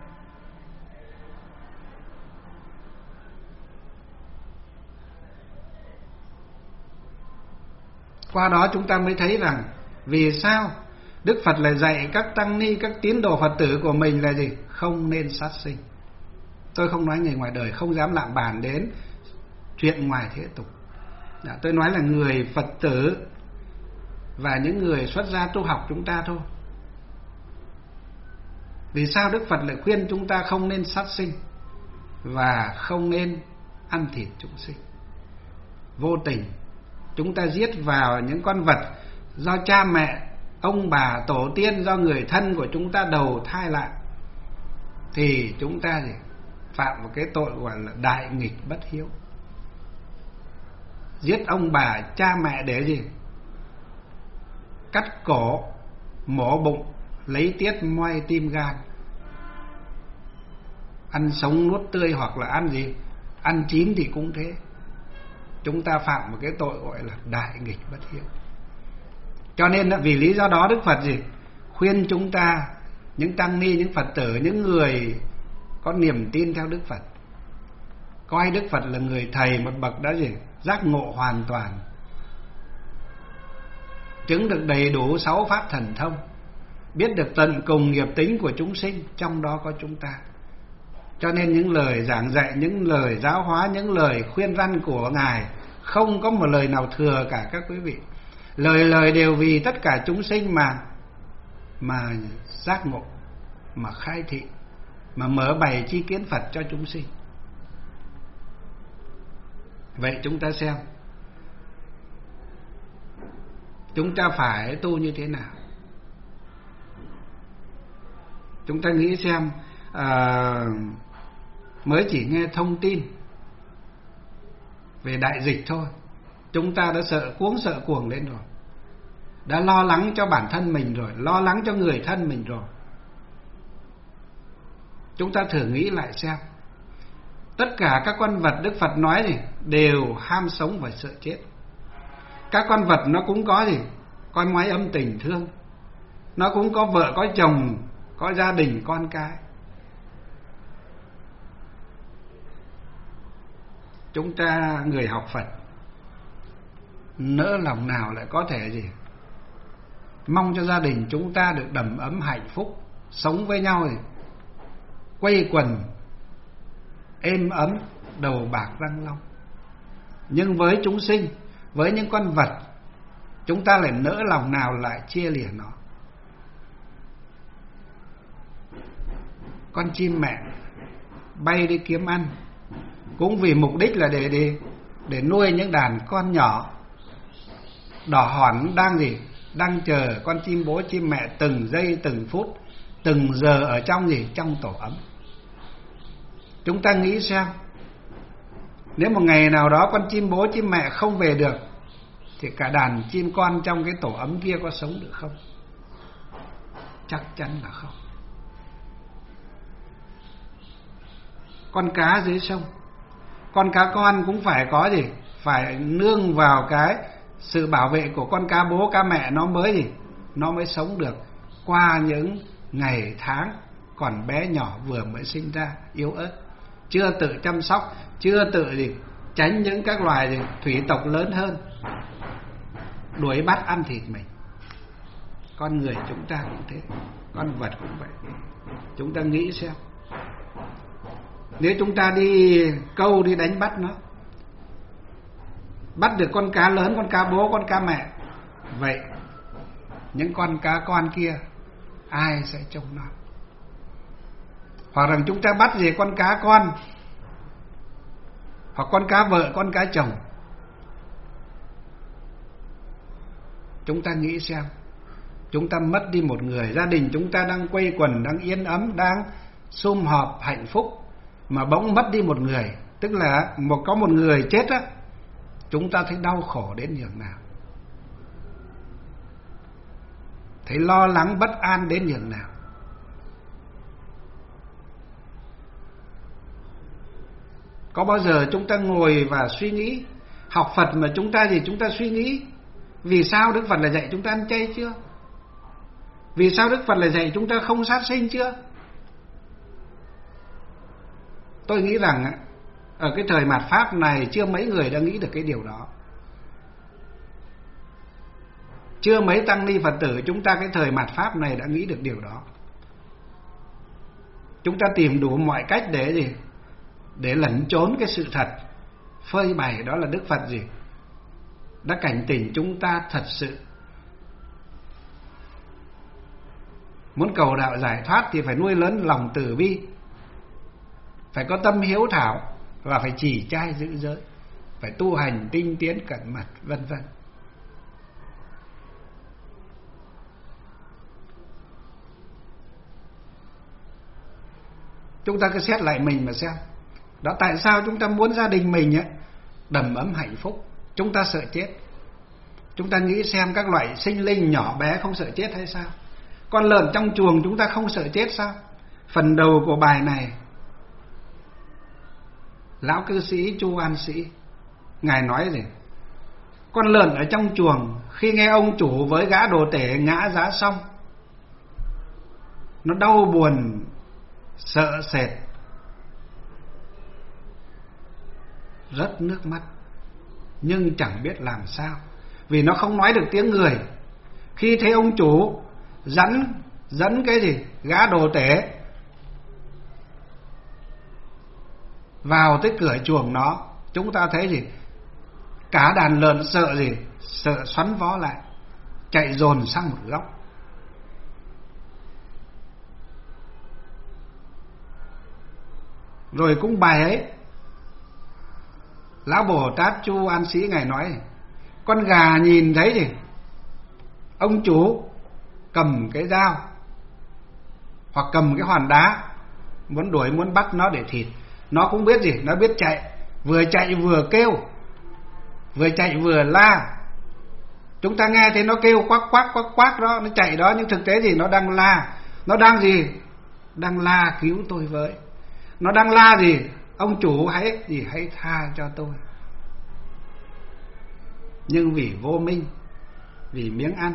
Qua đó chúng ta mới thấy rằng vì sao Đức Phật lại dạy các tăng ni, các tín đồ Phật tử của mình là gì? Không nên sát sinh. Tôi không nói người ngoài đời không dám lạm bàn đến chuyện ngoài thế tục. Tôi nói là người Phật tử và những người xuất gia tu học chúng ta thôi. Vì sao Đức Phật lại khuyên chúng ta không nên sát sinh và không nên ăn thịt chúng sinh? Vô tình chúng ta giết vào những con vật do cha mẹ, ông bà, tổ tiên, do người thân của chúng ta đầu thai lại, thì chúng ta phạm một cái tội gọi là đại nghịch bất hiếu. Giết ông bà, cha mẹ để gì? Cắt cổ, mổ bụng, lấy tiết moai tim gan, ăn sống nuốt tươi, hoặc là ăn gì? Ăn chín thì cũng thế. Chúng ta phạm một cái tội gọi là đại nghịch bất hiếu. Cho nên vì lý do đó Đức Phật khuyên chúng ta, những tăng ni, những Phật tử, những người có niềm tin theo Đức Phật, coi Đức Phật là người thầy một bậc đã giác ngộ hoàn toàn, chứng được đầy đủ 6 pháp thần thông, biết được tận cùng nghiệp tính của chúng sinh, trong đó có chúng ta. Cho nên những lời giảng dạy, những lời giáo hóa, những lời khuyên răn của Ngài không có một lời nào thừa cả các quý vị. Lời lời đều vì tất cả chúng sinh mà giác ngộ, mà khai thị, mà mở bày chi kiến Phật cho chúng sinh. Vậy chúng ta xem chúng ta phải tu như thế nào. Chúng ta nghĩ xem, mới chỉ nghe thông tin về đại dịch thôi, chúng ta đã sợ cuồng lên rồi, đã lo lắng cho bản thân mình rồi, lo lắng cho người thân mình rồi. Chúng ta thử nghĩ lại xem, tất cả các con vật Đức Phật nói đều ham sống và sợ chết. Các con vật nó cũng có con ngoái âm tình thương, nó cũng có vợ, có chồng, có gia đình, con cái. Chúng ta người học Phật nỡ lòng nào lại có thể mong cho gia đình chúng ta được đầm ấm hạnh phúc, sống với nhau quây quần êm ấm, đầu bạc răng long. Nhưng với chúng sinh, với những con vật, chúng ta lại nỡ lòng nào lại chia lìa nó. Con chim mẹ bay đi kiếm ăn cũng vì mục đích là để nuôi những đàn con nhỏ đỏ hỏn đang chờ con chim bố chim mẹ từng giây từng phút từng giờ ở trong tổ ấm. Chúng ta nghĩ xem, nếu một ngày nào đó con chim bố chim mẹ không về được thì cả đàn chim con trong cái tổ ấm kia có sống được không? Chắc chắn là không. Con cá dưới sông, con cá con cũng phải có phải nương vào cái sự bảo vệ của con cá bố cá mẹ, nó mới sống được qua những ngày tháng còn bé nhỏ vừa mới sinh ra, yếu ớt, chưa tự chăm sóc, chưa tự tránh những các loài thủy tộc lớn hơn đuổi bắt ăn thịt mình. Con người chúng ta cũng thế, con vật cũng vậy. Chúng ta nghĩ xem, nếu chúng ta đi câu, đi đánh bắt nó, bắt được con cá lớn, con cá bố, con cá mẹ, vậy những con cá con kia ai sẽ trông nó? Hoặc rằng chúng ta bắt con cá con, hoặc con cá vợ, con cá chồng, chúng ta nghĩ xem, chúng ta mất đi một người, gia đình chúng ta đang quây quần, đang yên ấm, đang sum họp hạnh phúc, mà bỗng mất đi một người, tức là có một người chết á, chúng ta thấy đau khổ đến nhường nào, thấy lo lắng bất an đến nhường nào. Có bao giờ chúng ta ngồi và suy nghĩ, học Phật mà chúng ta suy nghĩ vì sao Đức Phật lại dạy chúng ta ăn chay chưa? Vì sao Đức Phật lại dạy chúng ta không sát sinh chưa? Tôi nghĩ rằng ở cái thời mạt Pháp này chưa mấy người đã nghĩ được cái điều đó. Chưa mấy tăng ni Phật tử chúng ta cái thời mạt Pháp này đã nghĩ được điều đó. Chúng ta tìm đủ mọi cách để lẩn trốn cái sự thật phơi bày, đó là Đức Phật đã cảnh tỉnh chúng ta thật sự Muốn cầu đạo giải thoát thì phải nuôi lớn lòng từ bi, phải có tâm hiếu thảo, và phải trì trai giữ giới, phải tu hành tinh tiến cẩn mật, vân vân. Chúng ta cứ xét lại mình mà xem. Đó, tại sao chúng ta muốn gia đình mình ấy đầm ấm hạnh phúc? Chúng ta sợ chết. Chúng ta nghĩ xem các loại sinh linh nhỏ bé không sợ chết hay sao? Con lợn trong chuồng chúng ta không sợ chết sao? Phần đầu của bài này, lão cư sĩ Chu An Sĩ ngài nói gì? Con lợn ở trong chuồng khi nghe ông chủ với gã đồ tể ngã giá xong, nó đau buồn sợ sệt, rớt nước mắt, nhưng chẳng biết làm sao, vì nó không nói được tiếng người. Khi thấy ông chủ dẫn cái gì, gã đồ tể vào tới cửa chuồng nó, chúng ta thấy gì? Cả đàn lợn sợ gì? Sợ xoắn vó lại, chạy dồn sang một góc. Rồi cũng bài ấy, lão Bồ Tát Chu An Sĩ ngài nói, con gà nhìn thấy gì? Ông chủ cầm cái dao hoặc cầm cái hòn đá, muốn đuổi muốn bắt nó để thịt, nó cũng biết gì? Nó biết chạy vừa kêu, vừa chạy vừa la. Chúng ta nghe thấy nó kêu quắc quắc quắc quắc đó, nó chạy đó, nhưng thực tế gì? Nó đang la. Nó đang gì? Đang la cứu tôi với. Nó đang la gì? Ông chủ hãy tha cho tôi. Nhưng vì vô minh, vì miếng ăn,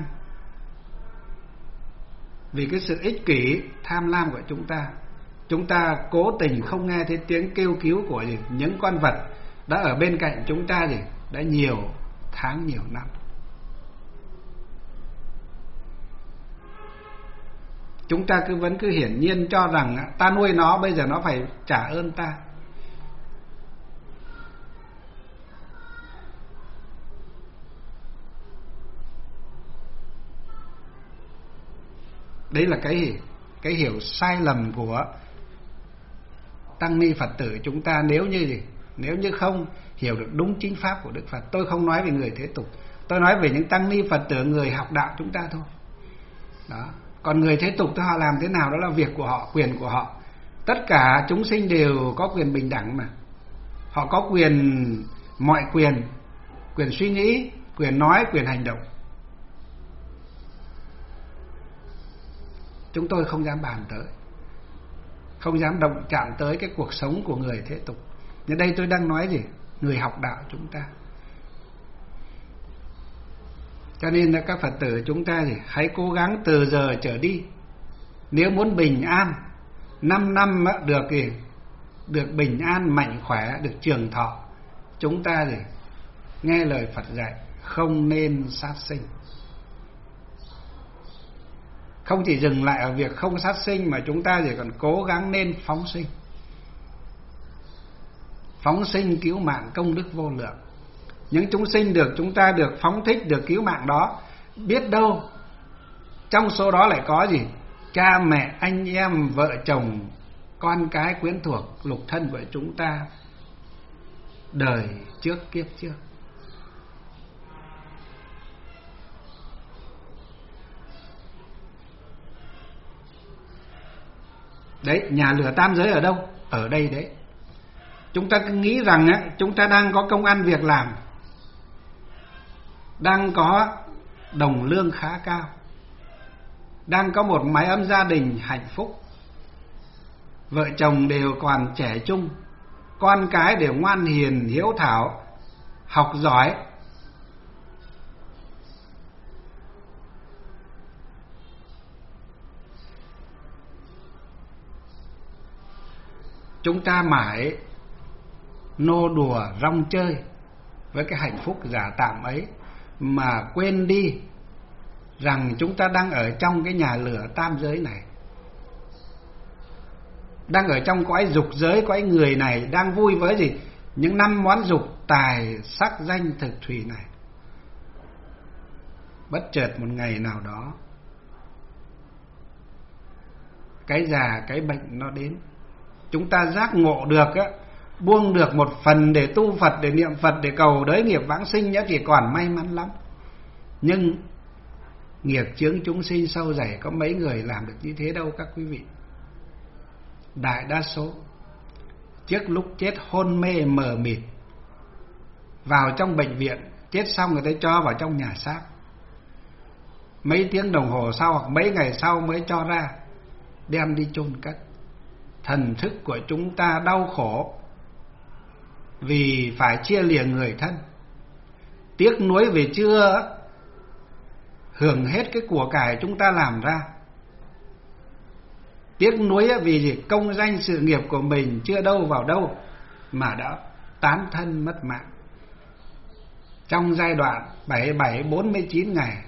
vì cái sự ích kỷ tham lam của chúng ta cố tình không nghe thấy tiếng kêu cứu của những con vật đã ở bên cạnh chúng ta đã nhiều tháng nhiều năm. Chúng ta vẫn cứ hiển nhiên cho rằng ta nuôi nó, bây giờ nó phải trả ơn ta. Đấy là cái hiểu sai lầm của tăng ni Phật tử chúng ta. Nếu như không hiểu được đúng chính pháp của Đức Phật. Tôi không nói về người thế tục, tôi nói về những tăng ni Phật tử người học đạo chúng ta thôi. Đó. Còn người thế tục thì họ làm thế nào đó là việc của họ, quyền của họ. Tất cả chúng sinh đều có quyền bình đẳng mà. Họ có mọi quyền suy nghĩ, quyền nói, quyền hành động. Chúng tôi không dám bàn tới, không dám động chạm tới cái cuộc sống của người thế tục. Nhưng đây tôi đang nói gì? Người học đạo chúng ta. Cho nên là các Phật tử chúng ta hãy cố gắng từ giờ trở đi. Nếu muốn bình an, 5 năm được bình an, mạnh khỏe, được trường thọ, chúng ta nghe lời Phật dạy, không nên sát sinh. Không chỉ dừng lại ở việc không sát sinh, mà chúng ta còn cố gắng nên phóng sinh. Phóng sinh cứu mạng công đức vô lượng. Những chúng sinh chúng ta được phóng thích, được cứu mạng đó, biết đâu trong số đó lại có cha mẹ, anh em, vợ chồng, con cái quyến thuộc, lục thân của chúng ta đời trước kiếp trước. Đấy, nhà lửa tam giới ở đâu? Ở đây đấy. Chúng ta cứ nghĩ rằng chúng ta đang có công ăn việc làm, đang có đồng lương khá cao, đang có một mái ấm gia đình hạnh phúc, vợ chồng đều còn trẻ trung, con cái đều ngoan hiền, hiếu thảo, học giỏi. Chúng ta mãi nô đùa rong chơi với cái hạnh phúc giả tạm ấy, mà quên đi rằng chúng ta đang ở trong cái nhà lửa tam giới này, đang ở trong cõi dục giới, cõi người này, đang vui với những 5 món dục: tài, sắc, danh, thực, thùy này. Bất chợt một ngày nào đó cái già cái bệnh nó đến. Chúng ta giác ngộ được á, buông được một phần để tu Phật, để niệm Phật, để cầu đới nghiệp vãng sinh nhá, thì còn may mắn lắm. Nhưng nghiệp chướng chúng sinh sâu dày, có mấy người làm được như thế đâu các quý vị. Đại đa số trước lúc chết hôn mê mờ mịt, vào trong bệnh viện, chết xong người ta cho vào trong nhà xác, mấy tiếng đồng hồ sau hoặc mấy ngày sau mới cho ra, đem đi chôn cất. Thần thức của chúng ta đau khổ vì phải chia lìa người thân, tiếc nuối vì chưa hưởng hết cái của cải chúng ta làm ra, tiếc nuối vì công danh sự nghiệp của mình chưa đâu vào đâu mà đã tán thân mất mạng. Trong giai đoạn 47-49 ngày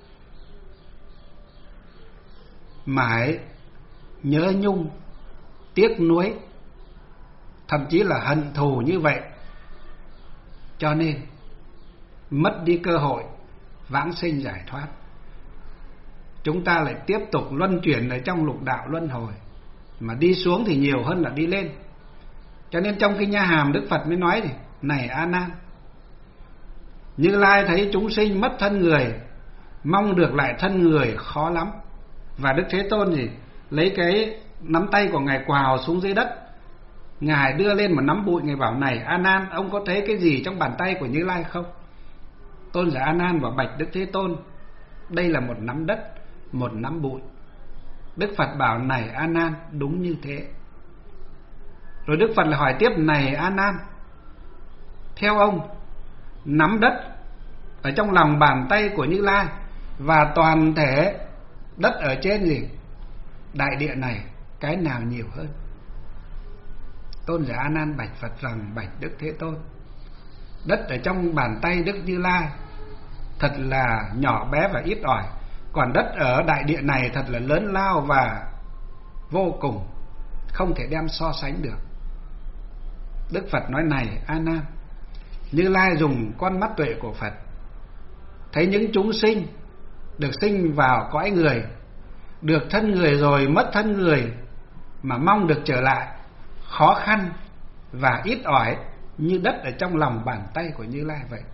mãi nhớ nhung, tiếc nuối, thậm chí là hận thù như vậy, cho nên mất đi cơ hội vãng sinh giải thoát. Chúng ta lại tiếp tục luân chuyển ở trong lục đạo luân hồi, mà đi xuống thì nhiều hơn là đi lên. Cho nên trong Kinh Nha Hàm Đức Phật mới nói này A Nan, Như Lai thấy chúng sinh mất thân người, mong được lại thân người khó lắm. Và Đức Thế Tôn lấy cái nắm tay của Ngài quào xuống dưới đất, Ngài đưa lên một nắm bụi, Ngài bảo này A Nan, ông có thấy cái gì trong bàn tay của Như Lai không? Tôn giả A Nan bảo bạch Đức Thế Tôn, đây là một nắm đất, một nắm bụi. Đức Phật bảo này A Nan, đúng như thế. Rồi Đức Phật lại hỏi tiếp, này A Nan, theo ông, nắm đất ở trong lòng bàn tay của Như Lai và toàn thể đất ở trên đại địa này, cái nào nhiều hơn? Tôn giả A Nan bạch Phật rằng, bạch Đức Thế Tôn, đất ở trong bàn tay Đức Như Lai thật là nhỏ bé và ít ỏi, còn đất ở đại địa này thật là lớn lao và vô cùng, không thể đem so sánh được. Đức Phật nói này A Nan, Như Lai dùng con mắt tuệ của Phật thấy những chúng sinh được sinh vào cõi người, được thân người rồi mất thân người, mà mong được trở lại khó khăn và ít ỏi như đất ở trong lòng bàn tay của Như Lai vậy.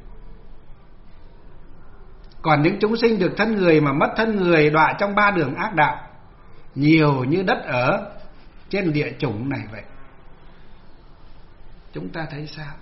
Còn những chúng sinh được thân người mà mất thân người, đọa trong 3 đường ác đạo, nhiều như đất ở trên địa chủng này vậy. Chúng ta thấy sao?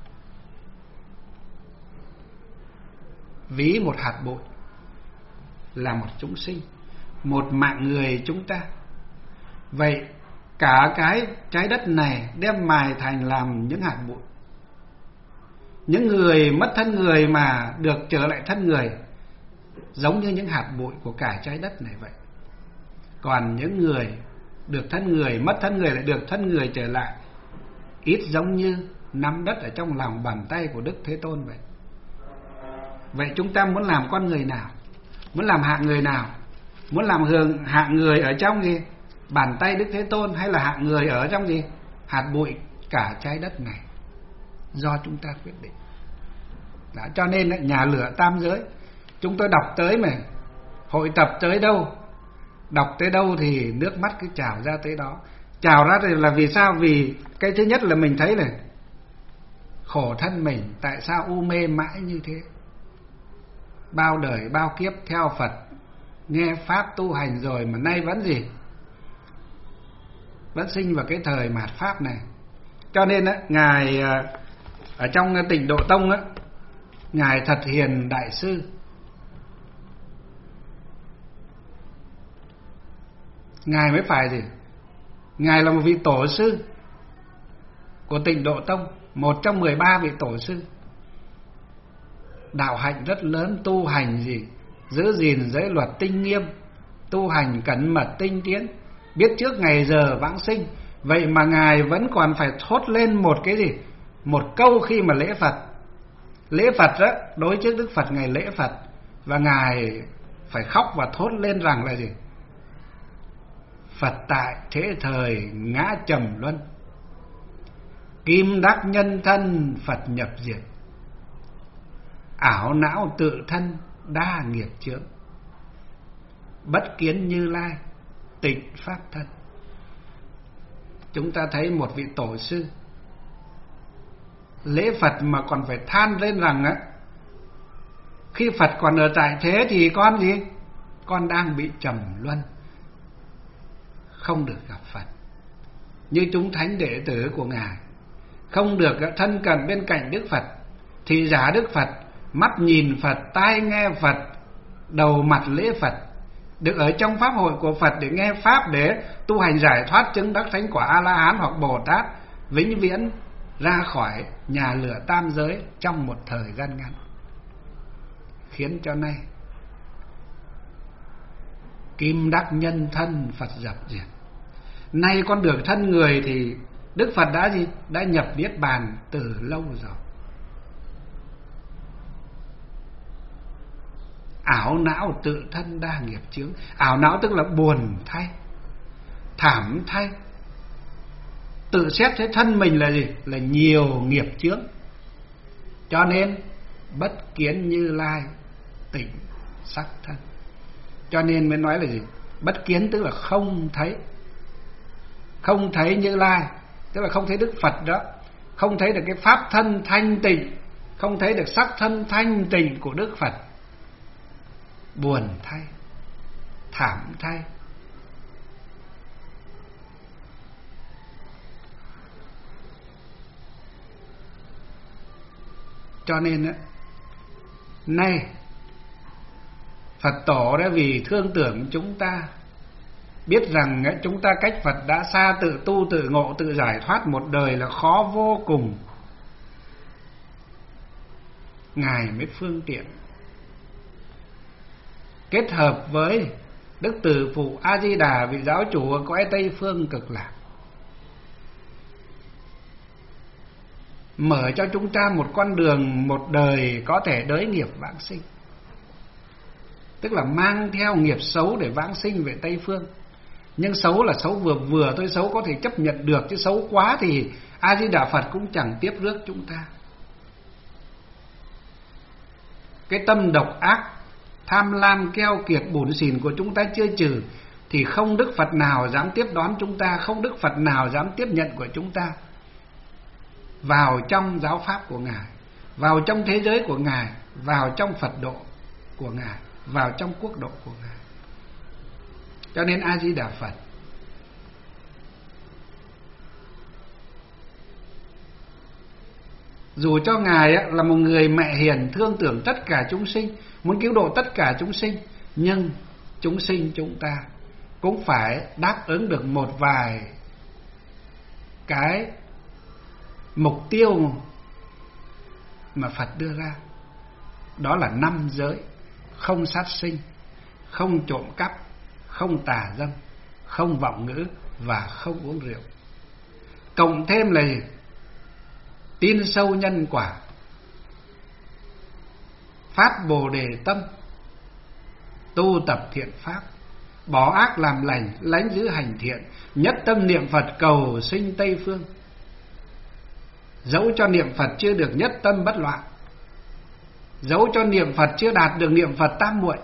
Ví một hạt bụi là một chúng sinh, một mạng người chúng ta. Vậy cả cái trái đất này đem mài thành làm những hạt bụi. Những người mất thân người mà được trở lại thân người, giống như những hạt bụi của cả trái đất này vậy. Còn những người được thân người, mất thân người lại được thân người trở lại, ít giống như nắm đất ở trong lòng bàn tay của Đức Thế Tôn vậy. Vậy chúng ta muốn làm con người nào? Muốn làm hạng người nào? Muốn làm hạng người ở trong bàn tay Đức Thế Tôn, hay là hạng người ở trong hạt bụi cả trái đất này? Do chúng ta quyết định. Đó, cho nên nhà lửa tam giới, chúng tôi đọc tới mà hội tập tới đâu, đọc tới đâu thì nước mắt cứ trào ra tới đó. Trào ra thì là vì sao? Vì cái thứ nhất là mình thấy này, khổ thân mình, tại sao u mê mãi như thế? Bao đời bao kiếp theo Phật, nghe Pháp tu hành rồi mà nay vẫn vẫn sinh vào cái thời mạt Pháp này. Cho nên Ngài ở trong Tịnh Độ Tông Ngài Thật Hiền Đại Sư, Ngài mới phải Ngài là một vị tổ sư của Tịnh Độ Tông, một trong 13 vị tổ sư. Đạo hạnh rất lớn, tu hành giữ gìn giới luật tinh nghiêm, tu hành cẩn mật tinh tiến, biết trước ngày giờ vãng sinh. Vậy mà Ngài vẫn còn phải thốt lên một cái một câu khi mà lễ Phật. Lễ Phật đối trước Đức Phật Ngài lễ Phật, và Ngài phải khóc và thốt lên rằng là Phật tại thế thời ngã trầm luân, kim đắc nhân thân Phật nhập diệt, ảo não tự thân đa nghiệp chướng, bất kiến Như Lai tịnh pháp thân. chúng ta thấy một vị tổ sư lễ Phật mà còn phải than lên rằng á, khi Phật còn ở tại thế thì con gì? Con đang bị trầm luân, không được gặp Phật. Như chúng thánh đệ tử của Ngài không được thân cận bên cạnh Đức Phật, thị giả Đức Phật, mắt nhìn Phật, tai nghe Phật, đầu mặt lễ Phật, được ở trong pháp hội của Phật để nghe pháp, để tu hành giải thoát chứng đắc thánh quả A-la-hán hoặc Bồ Tát, vĩnh viễn ra khỏi nhà lửa tam giới trong một thời gian ngắn, khiến cho nay kim đắc nhân thân Phật dập diệt. Nay con được thân người thì Đức Phật đã gì? Đã nhập niết bàn từ lâu rồi. Ảo não tự thân đa nghiệp chướng. Ảo não tức là buồn thay, thảm thay. Tự xét thấy thân mình là gì? Là nhiều nghiệp chướng. Cho nên bất kiến Như Lai tịnh sắc thân. Cho nên mới nói là gì? Bất kiến tức là không thấy. Không thấy Như Lai, tức là không thấy Đức Phật đó, không thấy được cái pháp thân thanh tịnh, không thấy được sắc thân thanh tịnh của Đức Phật. Buồn thay, thảm thay. Cho nên nay Phật tổ đã vì thương tưởng chúng ta, biết rằng chúng ta cách Phật đã xa, tự tu tự ngộ tự giải thoát một đời là khó vô cùng, Ngài mới phương tiện kết hợp với Đức Từ Phụ A Di Đà, vị giáo chủ ở cõi Tây Phương Cực Lạc, mở cho chúng ta một con đường, một đời có thể đới nghiệp vãng sinh. Tức là mang theo nghiệp xấu để vãng sinh về Tây Phương. Nhưng xấu là xấu vừa vừa thôi, xấu có thể chấp nhận được, chứ xấu quá thì A Di Đà Phật cũng chẳng tiếp rước chúng ta. Cái tâm độc ác, tham lam, keo kiệt, bủn xỉn của chúng ta chưa trừ thì không Đức Phật nào dám tiếp đón chúng ta, không Đức Phật nào dám tiếp nhận của chúng ta vào trong giáo pháp của Ngài, vào trong thế giới của Ngài, vào trong Phật độ của Ngài, vào trong quốc độ của Ngài. Cho nên A Di Đà Phật dù cho Ngài là một người mẹ hiền thương tưởng tất cả chúng sinh, muốn cứu độ tất cả chúng sinh, nhưng chúng sinh chúng ta cũng phải đáp ứng được một vài cái mục tiêu mà Phật đưa ra. Đó là 5 giới: không sát sinh, không trộm cắp, không tà dâm, không vọng ngữ và không uống rượu. Cộng thêm là tin sâu nhân quả, phát Bồ Đề tâm, tu tập thiện pháp, bỏ ác làm lành, lánh giữ hành thiện, nhất tâm niệm Phật cầu sinh Tây Phương. Dẫu cho niệm Phật chưa được nhất tâm bất loạn, dẫu cho niệm Phật chưa đạt được niệm Phật tam muội,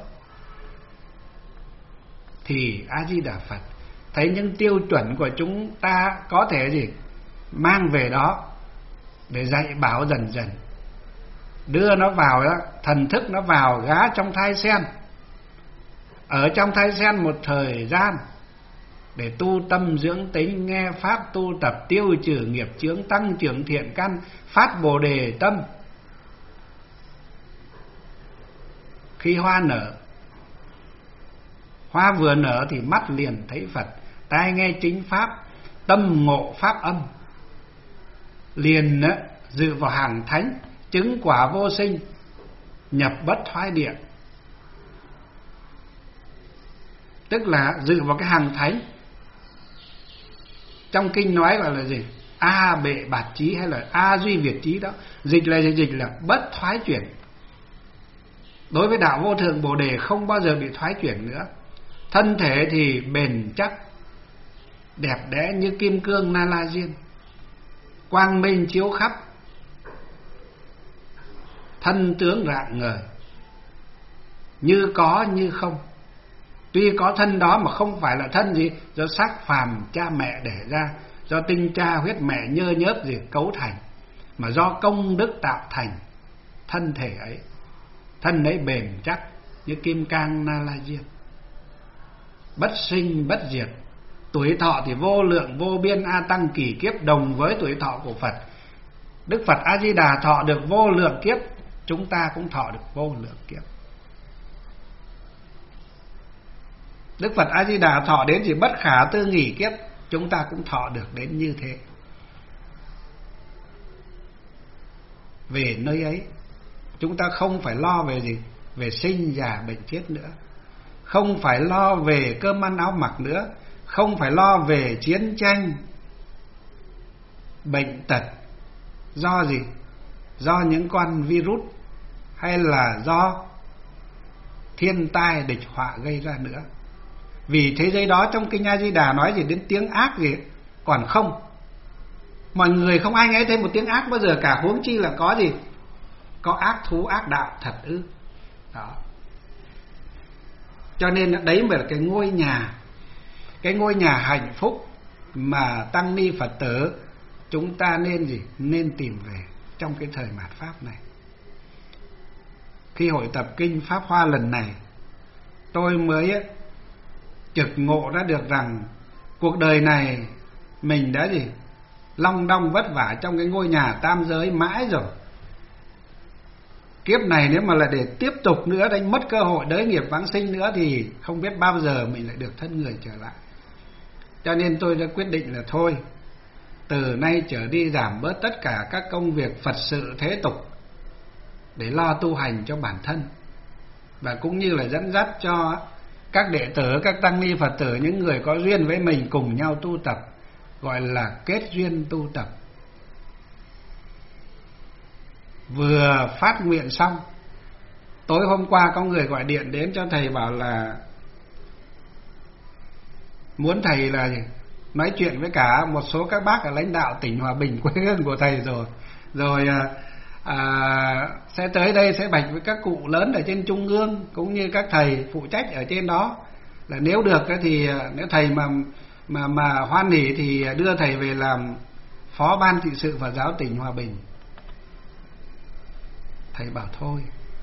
thì A Di Đà Phật thấy những tiêu chuẩn của chúng ta có thể gì mang về đó để dạy bảo dần dần, đưa nó vào đó, thần thức nó vào gá trong thai sen, ở trong thai sen một thời gian để tu tâm dưỡng tính, nghe pháp tu tập, tiêu trừ nghiệp chướng, tăng trưởng thiện căn, phát Bồ Đề tâm. Khi hoa nở, hoa vừa nở thì mắt liền thấy Phật, tai nghe chính pháp, tâm ngộ pháp âm, liền dự vào hàng thánh, chứng quả vô sinh, nhập bất thoái địa. Tức là dự vào cái hàng thánh. Trong kinh nói gọi là gì? A bệ bạt trí hay là A duy việt trí đó. Dịch là bất thoái chuyển. Đối với đạo vô thượng Bồ Đề không bao giờ bị thoái chuyển nữa. Thân thể thì bền chắc, đẹp đẽ như kim cương Na La Diên, quang minh chiếu khắp, thân tướng rạng ngời, như có như không. Tuy có thân đó mà không phải là thân gì do xác phàm cha mẹ đẻ ra, do tinh cha huyết mẹ nhơ nhớp gì cấu thành, mà do công đức tạo thành thân thể ấy. Thân ấy bền chắc như kim cang Na La Diên, bất sinh bất diệt. Tuổi thọ thì vô lượng vô biên a tăng kỳ kiếp, đồng với tuổi thọ của Phật. Đức Phật A Di Đà thọ được vô lượng kiếp, chúng ta cũng thọ được vô lượng kiếp. Đức Phật A Di Đà thọ đến chỉ bất khả tư nghỉ kiếp, chúng ta cũng thọ được đến như thế. Về nơi ấy chúng ta không phải lo về gì? Về sinh già bệnh chết nữa, không phải lo về cơm ăn áo mặc nữa, không phải lo về chiến tranh bệnh tật do gì? Do những con virus hay là do thiên tai địch họa gây ra nữa. Vì thế giới đó trong kinh A Di Đà nói gì đến tiếng ác gì còn không. Mọi người không ai nghe thêm một tiếng ác bao giờ cả, huống chi là có gì? Có ác thú ác đạo thật ư? Đó. Cho nên đấy mới là cái ngôi nhà, cái ngôi nhà hạnh phúc mà tăng ni Phật tử chúng ta nên gì? Nên tìm về trong cái thời mạt Pháp này. Khi hội tập kinh Pháp Hoa lần này, tôi mới chợt ngộ ra được rằng cuộc đời này mình đã gì? Long đong vất vả trong cái ngôi nhà tam giới mãi rồi. Kiếp này nếu mà là để tiếp tục nữa, đánh mất cơ hội đới nghiệp vãng sinh nữa thì không biết bao giờ mình lại được thân người trở lại. Cho nên tôi đã quyết định là thôi, từ nay trở đi giảm bớt tất cả các công việc Phật sự thế tục để lo tu hành cho bản thân, và cũng như là dẫn dắt cho các đệ tử, các tăng ni Phật tử, những người có duyên với mình cùng nhau tu tập, gọi là kết duyên tu tập. Vừa phát nguyện xong, tối hôm qua có người gọi điện đến cho thầy bảo là muốn thầy là nói chuyện với cả một số các bác ở lãnh đạo tỉnh Hòa Bình, quê hương của thầy rồi sẽ tới đây sẽ bạch với các cụ lớn ở trên trung ương cũng như các thầy phụ trách ở trên đó, là nếu được thì nếu thầy mà hoan hỉ thì đưa thầy về làm phó ban trị sự Phật giáo tỉnh Hòa Bình. Thầy bảo thôi,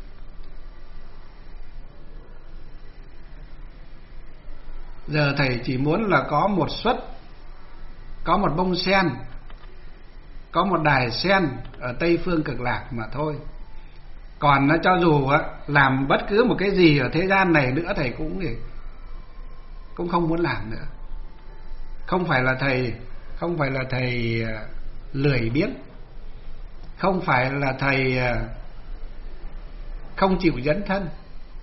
giờ thầy chỉ muốn là có một suất, có một bông sen, có một đài sen ở Tây Phương Cực Lạc mà thôi. Còn nó cho dù làm bất cứ một cái gì ở thế gian này nữa, thầy cũng không muốn làm nữa. Không phải là thầy lười biếng, không phải là thầy không chịu dấn thân,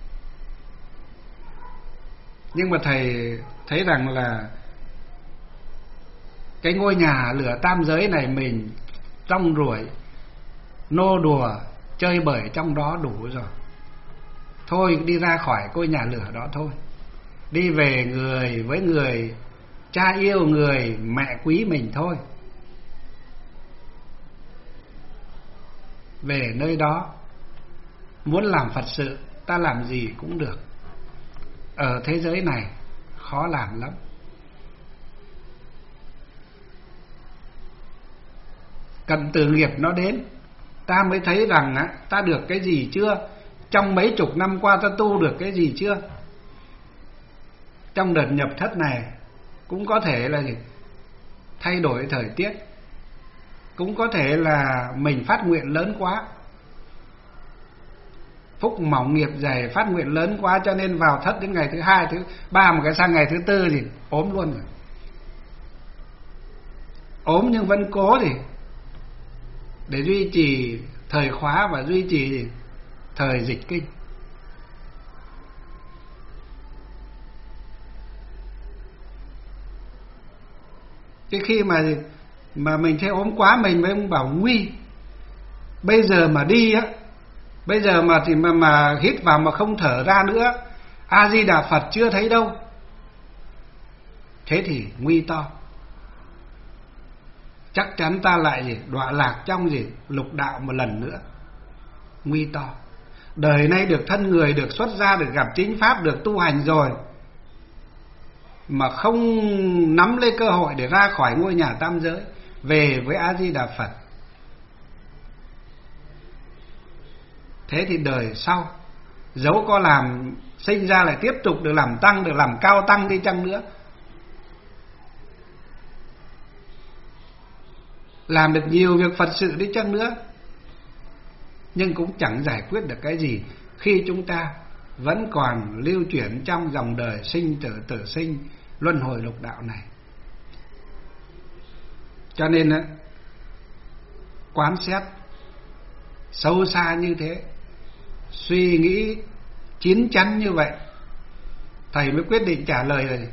nhưng mà thầy thấy rằng là cái ngôi nhà lửa tam giới này mình rong ruổi nô đùa chơi bời trong đó đủ rồi. Thôi đi ra khỏi ngôi nhà lửa đó thôi, đi về người với người cha yêu, người mẹ quý mình thôi. Về nơi đó muốn làm Phật sự ta làm gì cũng được. Ở thế giới này khó làm lắm. Cận tử nghiệp nó đến, ta mới thấy rằng ta được cái gì chưa, trong mấy chục năm qua ta tu được cái gì chưa. Trong đợt nhập thất này cũng có thể là thay đổi thời tiết, cũng có thể là mình phát nguyện lớn quá, phúc mỏng nghiệp dày, phát nguyện lớn quá, cho nên vào thất đến ngày thứ 2, thứ 3 một cái sang ngày thứ 4 thì ốm luôn rồi. Ốm nhưng vẫn cố để duy trì thời khóa và duy trì thời dịch kinh. Cái khi mà mình thấy ốm quá, mình mới bảo nguy. Bây giờ mà đi bây giờ mà thì mà hít vào mà không thở ra nữa, A Di Đà Phật chưa thấy đâu. Thế thì nguy to. Chắc chắn ta lại đọa lạc trong lục đạo một lần nữa. Nguy to. Đời nay được thân người, được xuất gia, được gặp chính pháp, được tu hành rồi, mà không nắm lấy cơ hội để ra khỏi ngôi nhà tam giới, về với A Di Đà Phật. Thế thì đời sau dẫu có làm sinh ra lại tiếp tục được làm tăng, được làm cao tăng đi chăng nữa, làm được nhiều việc Phật sự đi chăng nữa, nhưng cũng chẳng giải quyết được cái gì khi chúng ta vẫn còn lưu chuyển trong dòng đời sinh tử, tử sinh, luân hồi lục đạo này. Cho nên quán xét sâu xa như thế, suy nghĩ chín chắn như vậy, thầy mới quyết định trả lời là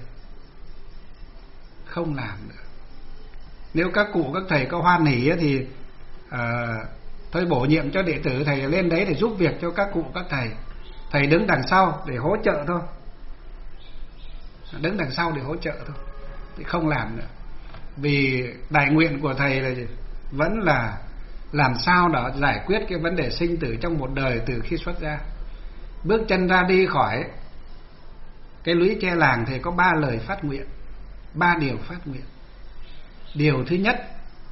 không làm nữa. Nếu các cụ các thầy có hoan hỉ thì thôi bổ nhiệm cho đệ tử thầy lên đấy để giúp việc cho các cụ các thầy. Thầy đứng đằng sau để hỗ trợ thôi, đứng đằng sau để hỗ trợ thôi, thì không làm nữa. Vì đại nguyện của thầy là vẫn là làm sao đó giải quyết cái vấn đề sinh tử trong một đời từ khi xuất ra. Bước chân ra đi khỏi cái lũy tre làng, thầy có 3 lời phát nguyện, 3 điều phát nguyện. Điều thứ nhất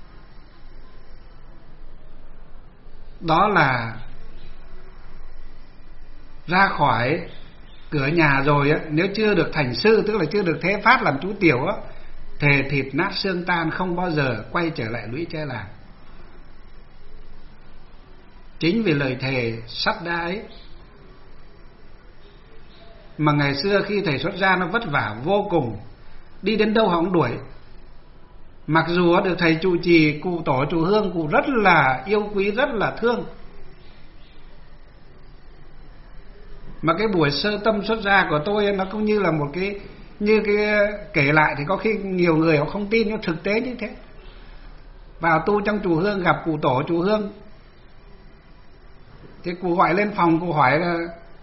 đó là ra khỏi cửa nhà rồi á, nếu chưa được thành sư, tức là chưa được thế phát làm chú tiểu á, thề thịt nát xương tan, không bao giờ quay trở lại lũy tre làng. Chính vì lời thề sắt đá ấy mà ngày xưa khi thầy xuất gia nó vất vả vô cùng, đi đến đâu họ cũng đuổi. Mặc dù được thầy trụ trì, cụ tổ trụ hương, cụ rất là yêu quý, rất là thương, mà cái buổi sơ tâm xuất gia của tôi nó cũng như là một cái, như cái kể lại thì có khi nhiều người họ không tin, nhưng thực tế như thế. Vào tu trong chùa hương, gặp cụ tổ chùa hương thì cụ gọi lên phòng, cụ hỏi là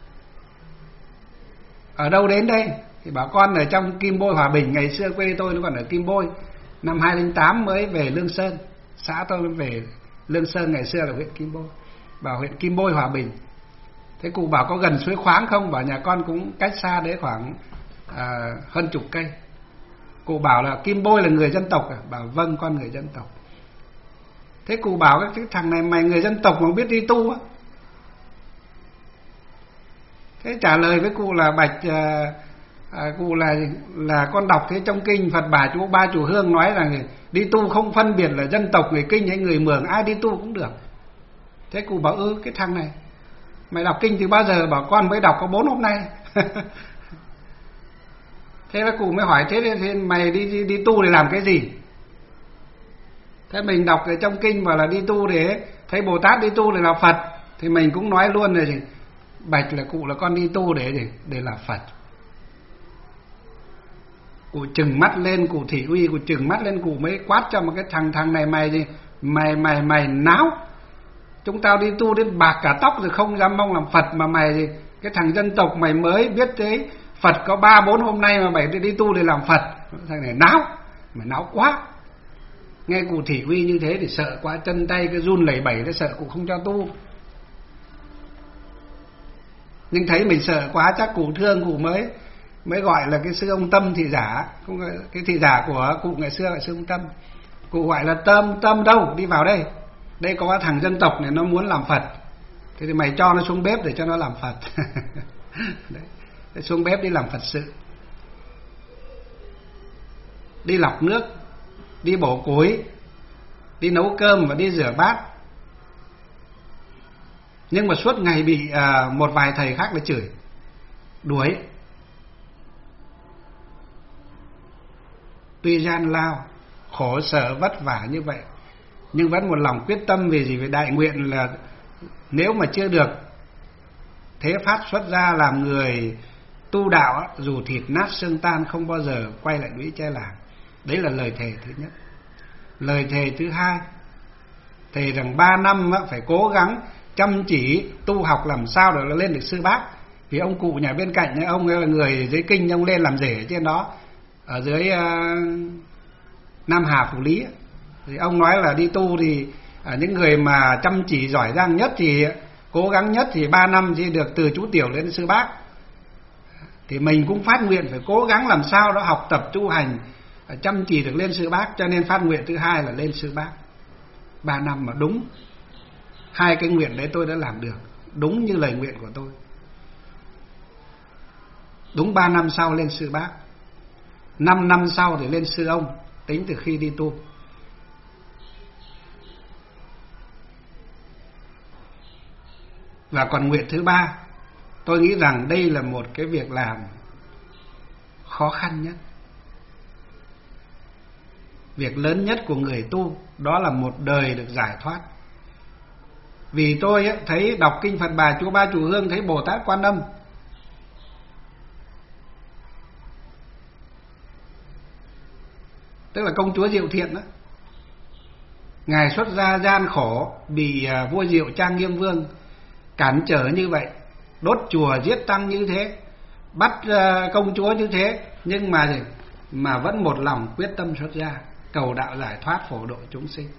ở đâu đến đây, thì bảo con ở trong Kim Bôi Hòa Bình. Ngày xưa quê tôi nó còn ở Kim Bôi, năm 2008 mới về Lương Sơn, xã tôi mới về Lương Sơn, ngày xưa là huyện Kim Bôi, bảo huyện Kim Bôi Hòa Bình. Thế cụ bảo có gần suối khoáng không, bảo nhà con cũng cách xa đấy khoảng hơn chục cây. Cụ bảo là Kim Bôi là người dân tộc à? Bảo vâng, con người dân tộc. Thế cụ bảo cái thằng này mày người dân tộc mà không biết đi tu á? Thế trả lời với cụ là bạch cụ là con đọc thế trong kinh Phật Bà chú Ba Chùa Hương nói rằng đi tu không phân biệt là dân tộc, người Kinh hay người Mường, ai đi tu cũng được. Thế cụ bảo cái thằng này mày đọc kinh từ bao giờ? Bảo con mới đọc có 4 hôm nay. Thế là cụ mới hỏi thế mày đi tu để làm cái gì? Thế mình đọc ở trong kinh bảo là đi tu để thấy Bồ Tát đi tu để là Phật, thì mình cũng nói luôn rồi gì? Bạch là cụ là con đi tu để là Phật. Cụ trừng mắt lên, cụ thị uy, cụ trừng mắt lên, cụ mới quát cho một cái thằng này mày gì? Mày náo. Chúng tao đi tu đến bạc cả tóc rồi không dám mong làm Phật, mà mày gì? Cái thằng dân tộc mày mới biết thế Phật có 3-4 hôm nay mà mày đi tu để làm Phật. Thằng này náo, mày náo quá. Nghe cụ thị uy như thế thì sợ quá, chân tay cái run lẩy bẩy, nó sợ cụ không cho tu. Nhưng thấy mình sợ quá chắc cụ thương, cụ mới gọi là cái sư ông Tâm thị giả. Cái thị giả của cụ ngày xưa là sư ông Tâm. Cụ gọi là Tâm đâu, đi vào đây. Đây có cái thằng dân tộc này nó muốn làm Phật. Thế thì mày cho nó xuống bếp để cho nó làm Phật. Đấy, xuống bếp đi làm Phật sự, đi lọc nước, đi bổ củi, đi nấu cơm và đi rửa bát. Nhưng mà suốt ngày bị một vài thầy khác là chửi, đuổi. Tuy gian lao, khổ sở vất vả như vậy, nhưng vẫn một lòng quyết tâm vì gì? Về đại nguyện là nếu mà chưa được thế phát xuất ra làm người tu đạo, dù thịt nát xương tan, không bao giờ quay lại lũy tre làng. Đấy là lời thề thứ nhất. Lời thề thứ hai, thề rằng 3 năm phải cố gắng chăm chỉ tu học làm sao để lên được sư bác. Vì ông cụ nhà bên cạnh, ông ấy là người dưới kinh, ông lên làm rể trên đó, ở dưới Nam Hà Phủ Lý. Thì ông nói là đi tu thì những người mà chăm chỉ giỏi giang nhất thì cố gắng nhất thì 3 năm thì được từ chú tiểu đến sư bác. thì mình cũng phát nguyện phải cố gắng làm sao đó học tập tu hành chăm chỉ được lên Sư Bác. Cho nên phát nguyện thứ hai là lên Sư Bác 3 năm, mà đúng 2 cái nguyện đấy tôi đã làm được, đúng như lời nguyện của tôi. Đúng 3 năm sau lên Sư Bác, 5 năm sau thì lên Sư Ông, tính từ khi đi tu. Và còn nguyện thứ 3, tôi nghĩ rằng đây là một cái việc làm khó khăn nhất. Việc lớn nhất của người tu đó là một đời được giải thoát. Vì tôi thấy đọc kinh Phật Bà Chúa Ba Chùa Hương, thấy Bồ Tát Quan Âm, tức là công chúa Diệu Thiện đó, ngài xuất gia gian khổ, bị vua Diệu Trang Nghiêm Vương cản trở như vậy, đốt chùa giết tăng như thế, bắt công chúa như thế, nhưng mà vẫn một lòng quyết tâm xuất gia cầu đạo giải thoát, phổ độ chúng sinh.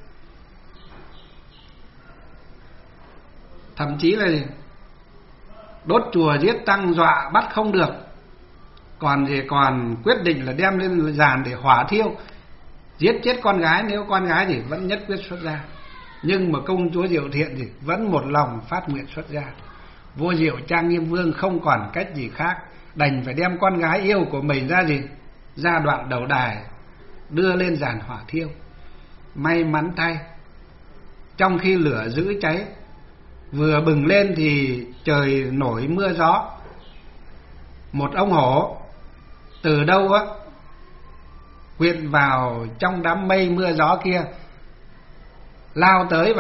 Thậm chí là đốt chùa giết tăng, dọa bắt không được, còn quyết định là đem lên giàn để hỏa thiêu, giết chết con gái, nếu con gái thì vẫn nhất quyết xuất gia. Nhưng mà công chúa Diệu Thiện thì vẫn một lòng phát nguyện xuất gia. Vua Diệu Trang Nghiêm Vương không còn cách gì khác, đành phải đem con gái yêu của mình ra đoạn đầu đài, đưa lên giàn hỏa thiêu. May mắn thay, trong khi lửa giữ cháy vừa bừng lên thì trời nổi mưa gió. Một ông hổ từ đâu quyện vào trong đám mây mưa gió kia, lao tới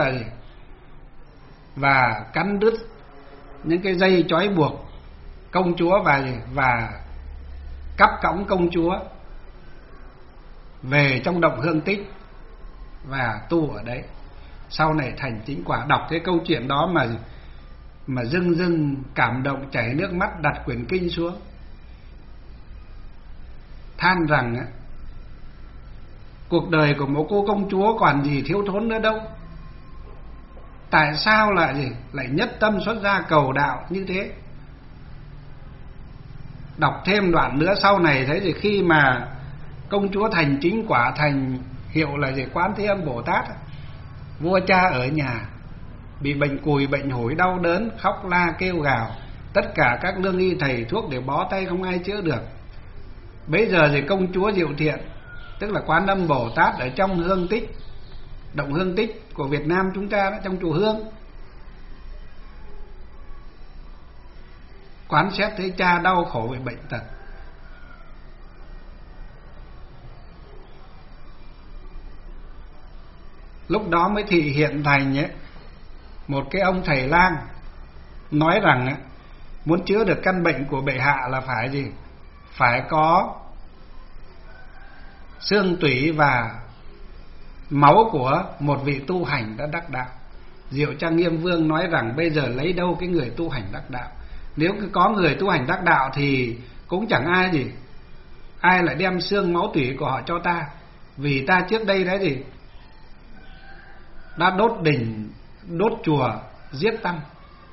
và cắn đứt những cái dây trói buộc công chúa và cắp cõng công chúa về trong động Hương Tích và tu ở đấy. Sau này thành chính quả. Đọc cái câu chuyện đó mà dưng cảm động chảy nước mắt, đặt quyển kinh xuống, than rằng cuộc đời của một cô công chúa còn gì thiếu thốn nữa đâu. Tại sao lại nhất tâm xuất gia cầu đạo như thế? Đọc thêm đoạn nữa sau này thấy thì khi mà công chúa thành chính quả, thành hiệu là Quán Thế Âm Bồ Tát, vua cha ở nhà bị bệnh cùi bệnh hủi đau đớn, khóc la kêu gào, tất cả các lương y thầy thuốc đều bó tay không ai chữa được. Bấy giờ thì công chúa Diệu Thiện, tức là Quán Âm Bồ Tát ở trong Hương Tích, động Hương Tích của Việt Nam chúng ta đó, trong chùa Hương, quán xét thấy cha đau khổ vì bệnh tật, lúc đó mới thị hiện thành một cái ông thầy lang, nói rằng muốn chữa được căn bệnh của bệ hạ là phải phải có xương tủy và máu của một vị tu hành đã đắc đạo. Diệu Trang Nghiêm Vương nói rằng bây giờ lấy đâu cái người tu hành đắc đạo? Nếu có người tu hành đắc đạo thì cũng chẳng ai lại đem xương máu tủy của họ cho ta, vì ta trước đây đấy đã đốt đình, đốt chùa, giết tăng.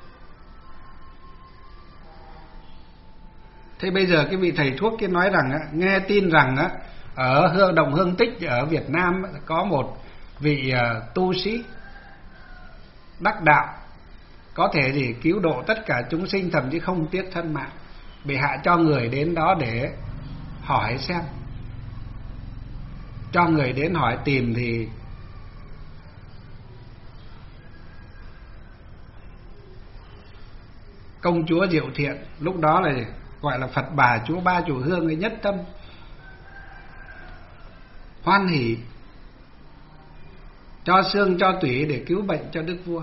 Thế bây giờ cái vị thầy thuốc kia nói rằng nghe tin rằng ở động Hương Tích ở Việt Nam có một vị tu sĩ đắc đạo, có thể cứu độ tất cả chúng sinh, thậm chí không tiếc thân mạng. Bệ hạ cho người đến đó để hỏi xem, cho người đến hỏi tìm thì công chúa Diệu Thiện, lúc đó là gọi là Phật Bà Chúa Ba Chùa Hương ấy, nhất tâm hoan hỉ cho xương cho tủy để cứu bệnh cho đức vua.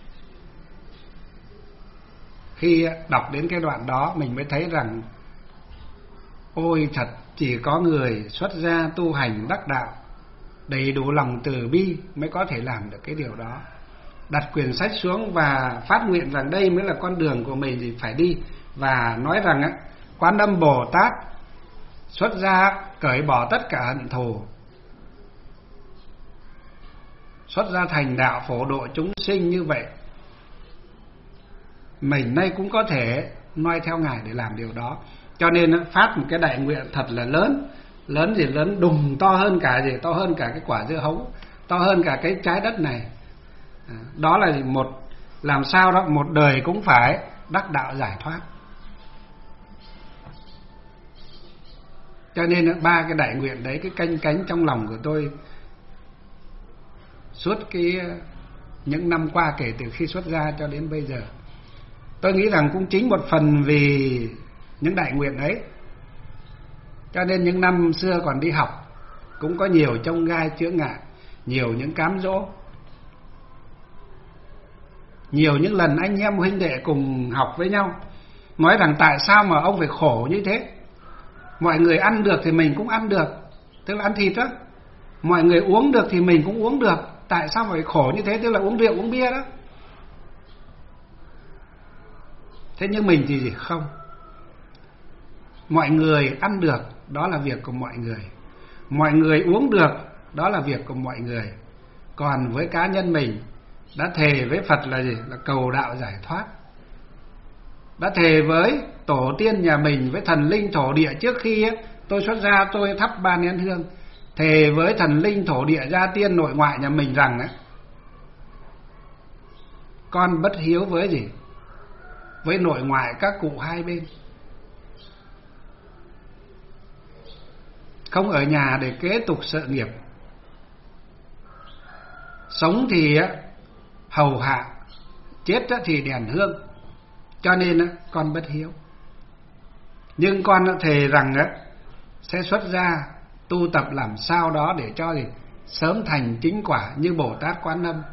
Khi đọc đến cái đoạn đó mình mới thấy rằng ôi thật, chỉ có người xuất gia tu hành đắc đạo, đầy đủ lòng từ bi mới có thể làm được cái điều đó. Đặt quyển sách xuống và phát nguyện rằng đây mới là con đường của mình thì phải đi, và nói rằng Quán Âm Bồ Tát xuất gia cởi bỏ tất cả hận thù, xuất gia thành đạo phổ độ chúng sinh như vậy. Mình nay cũng có thể noi theo Ngài để làm điều đó. Cho nên phát một cái đại nguyện thật là lớn. Lớn gì? Lớn đùng, to hơn cả gì? To hơn cả cái quả dưa hấu, to hơn cả cái trái đất này. Đó là một, làm sao đó một đời cũng phải đắc đạo giải thoát. Cho nên 3 cái đại nguyện đấy, cái canh cánh trong lòng của tôi suốt những năm qua, kể từ khi xuất gia cho đến bây giờ. Tôi nghĩ rằng cũng chính một phần vì những đại nguyện ấy, cho nên những năm xưa còn đi học cũng có nhiều chông gai chướng ngại, nhiều những cám dỗ, nhiều những lần anh em huynh đệ cùng học với nhau nói rằng tại sao mà ông phải khổ như thế? Mọi người ăn được thì mình cũng ăn được, tức là ăn thịt đó. Mọi người uống được thì mình cũng uống được, tại sao phải khổ như thế? Tức là uống rượu uống bia đó. Thế nhưng mình thì gì? Không. Mọi người ăn được, đó là việc của mọi người. Mọi người uống được, đó là việc của mọi người. Còn với cá nhân mình đã thề với Phật là gì? Là cầu đạo giải thoát. Đã thề với tổ tiên nhà mình, với thần linh thổ địa. Trước khi tôi xuất gia tôi thắp 3 nén hương, thề với thần linh thổ địa gia tiên nội ngoại nhà mình rằng con bất hiếu với gì? Với nội ngoại các cụ hai bên, không ở nhà để kế tục sự nghiệp, sống thì hầu hạ, chết thì đèn hương. Cho nên con bất hiếu. Nhưng con đã thề rằng sẽ xuất gia tu tập làm sao đó để cho gì? Sớm thành chính quả như Bồ Tát Quán Âm,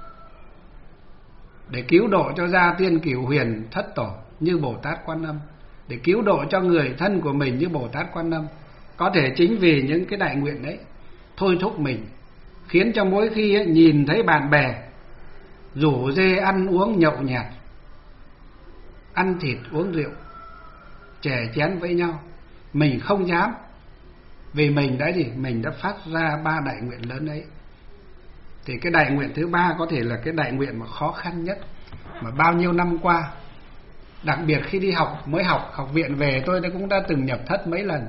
để cứu độ cho gia tiên cửu huyền thất tổ như Bồ Tát Quán Âm, để cứu độ cho người thân của mình như Bồ Tát Quán Âm. Có thể chính vì những cái đại nguyện đấy thôi thúc mình, khiến cho mỗi khi nhìn thấy bạn bè rủ rê ăn uống nhậu nhẹt, ăn thịt uống rượu, chè chén với nhau, mình không dám. Vì mình đã gì? Mình đã phát ra 3 đại nguyện lớn ấy. Thì cái đại nguyện thứ 3 có thể là cái đại nguyện mà khó khăn nhất, mà bao nhiêu năm qua, đặc biệt khi đi học, mới học viện về, tôi cũng đã từng nhập thất mấy lần.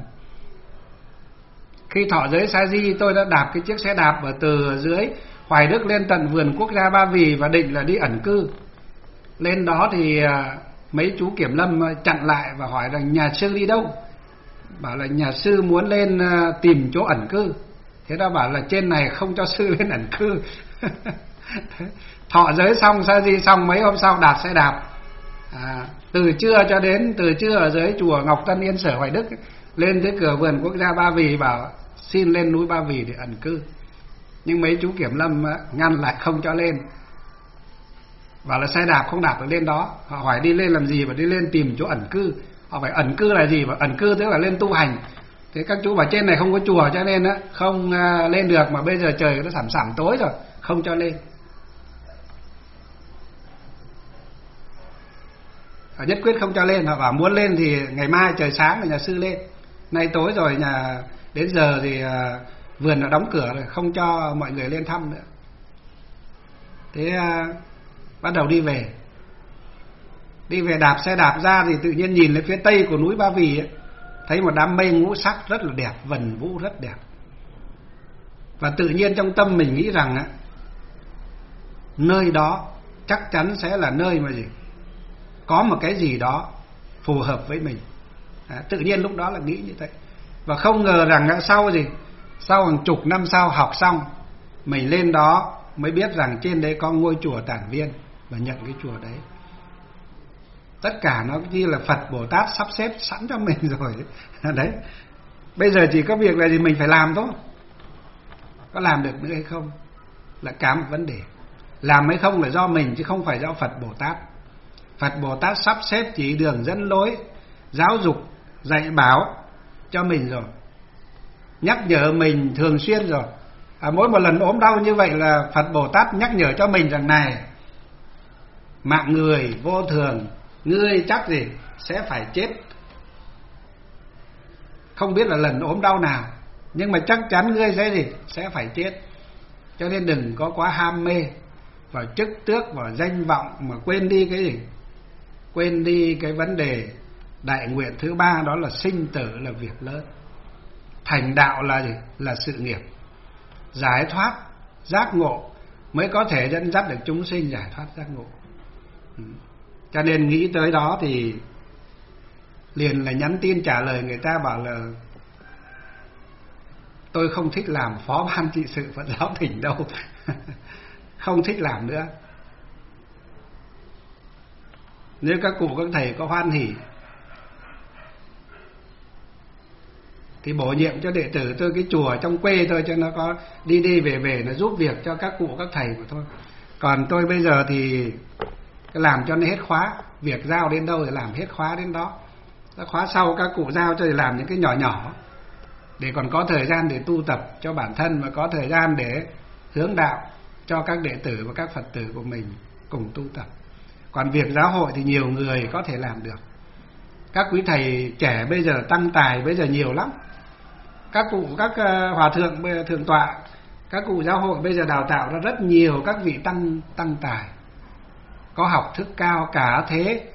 Khi thọ giới sa di, tôi đã đạp cái chiếc xe đạp ở từ dưới Hoài Đức lên tận vườn quốc gia Ba Vì và định là đi ẩn cư. Lên đó thì mấy chú kiểm lâm chặn lại và hỏi rằng nhà sư đi đâu. Bảo là nhà sư muốn lên tìm chỗ ẩn cư. Thế đó bảo là trên này không cho sư lên ẩn cư. Thọ giới xong, sa di xong, mấy hôm sau đạp xe đạp từ trưa ở dưới chùa Ngọc Tân Yên Sở Hoài Đức lên tới cửa vườn quốc gia Ba Vì, bảo xin lên núi Ba Vì để ẩn cư. Nhưng mấy chú kiểm lâm ngăn lại không cho lên, bảo là xe đạp không đạp được lên đó. Họ hỏi đi lên làm gì, và đi lên tìm chỗ ẩn cư. Họ phải ẩn cư là gì? Và ẩn cư tức là lên tu hành. Thế các chú bảo trên này không có chùa cho nên không lên được, mà bây giờ trời nó sẩm sẩm tối rồi, không cho lên. Họ nhất quyết không cho lên. Họ bảo muốn lên thì ngày mai trời sáng là nhà sư lên, nay tối rồi đến giờ thì vườn nó đóng cửa rồi, không cho mọi người lên thăm nữa. Thế bắt đầu đi về đạp xe đạp ra thì tự nhiên nhìn lên phía tây của núi Ba Vì ấy, thấy một đám mây ngũ sắc rất là đẹp, vần vũ rất đẹp. Và tự nhiên trong tâm mình nghĩ rằng nơi đó chắc chắn sẽ là nơi mà gì? Có một cái gì đó phù hợp với mình. Tự nhiên lúc đó là nghĩ như thế. Và không ngờ rằng sau hàng chục năm sau học xong, mình lên đó mới biết rằng trên đấy có ngôi chùa Tản Viên, và nhận cái chùa đấy. Tất cả nó như là Phật Bồ Tát sắp xếp sẵn cho mình rồi đấy. Bây giờ chỉ có việc là gì? Mình phải làm thôi. Có làm được nữa hay không là cả một vấn đề. Làm hay không là do mình chứ không phải do Phật Bồ Tát. Phật Bồ Tát sắp xếp chỉ đường dẫn lối, giáo dục, dạy bảo cho mình rồi, nhắc nhở mình thường xuyên rồi. Mỗi một lần ốm đau như vậy là Phật Bồ Tát nhắc nhở cho mình rằng này, mạng người vô thường, ngươi chắc gì sẽ phải chết. Không biết là lần ốm đau nào, nhưng mà chắc chắn ngươi sẽ phải chết. Cho nên đừng có quá ham mê vào chức tước, vào danh vọng, mà quên đi cái gì? Quên đi cái vấn đề Đại nguyện thứ ba đó là sinh tử là việc lớn. Thành đạo là gì? Là sự nghiệp. Giải thoát, giác ngộ mới có thể dẫn dắt được chúng sinh giải thoát giác ngộ. Cho nên nghĩ tới đó thì liền là nhắn tin trả lời người ta, bảo là tôi không thích làm phó ban trị sự Phật giáo tỉnh đâu. Không thích làm nữa. Nếu các cụ các thầy có hoan hỉ thì bổ nhiệm cho đệ tử tôi cái chùa trong quê thôi, cho nó có đi về nó giúp việc cho các cụ các thầy của tôi. Còn tôi bây giờ thì làm cho nó hết khóa, việc giao đến đâu thì làm hết khóa đến đó. Khóa sau các cụ giao cho thì làm những cái nhỏ nhỏ, để còn có thời gian để tu tập cho bản thân, và có thời gian để hướng đạo cho các đệ tử và các Phật tử của mình cùng tu tập. Còn việc giáo hội thì nhiều người có thể làm được. Các quý thầy trẻ bây giờ tăng tài bây giờ nhiều lắm. Các cụ, các hòa thượng thượng tọa, các cụ giáo hội bây giờ đào tạo ra rất nhiều các vị tăng tài, có học thức cao cả thế,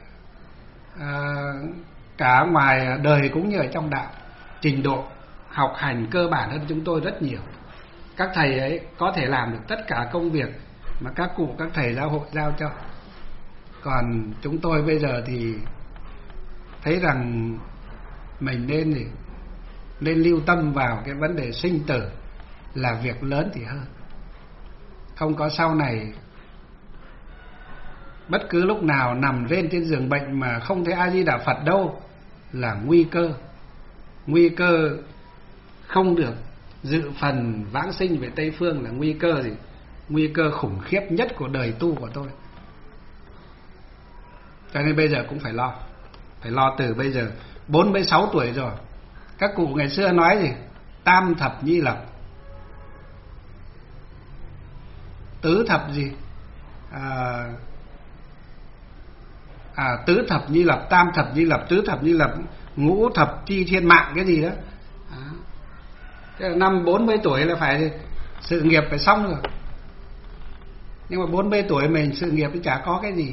cả ngoài đời cũng như ở trong đạo. Trình độ học hành cơ bản hơn chúng tôi rất nhiều. Các thầy ấy có thể làm được tất cả công việc mà các cụ các thầy giáo hội giao cho. Còn chúng tôi bây giờ thì thấy rằng mình nên lưu tâm vào cái vấn đề sinh tử là việc lớn thì hơn. Không có sau này bất cứ lúc nào nằm rên trên giường bệnh mà không thấy A Di Đà Phật đâu là nguy cơ. Nguy cơ không được dự phần vãng sinh về Tây Phương là nguy cơ gì? Nguy cơ khủng khiếp nhất của đời tu của tôi. Cho nên bây giờ cũng phải lo từ bây giờ. 46 tuổi rồi. Các cụ ngày xưa nói gì? Tam thập nhi lập, tứ thập gì? Tứ thập nhi lập, tam thập nhi lập, tứ thập nhi lập, ngũ thập chi thiên mạng cái gì đó. Năm 40 tuổi là phải sự nghiệp phải xong rồi. Nhưng mà 40 tuổi mình sự nghiệp thì chả có cái gì.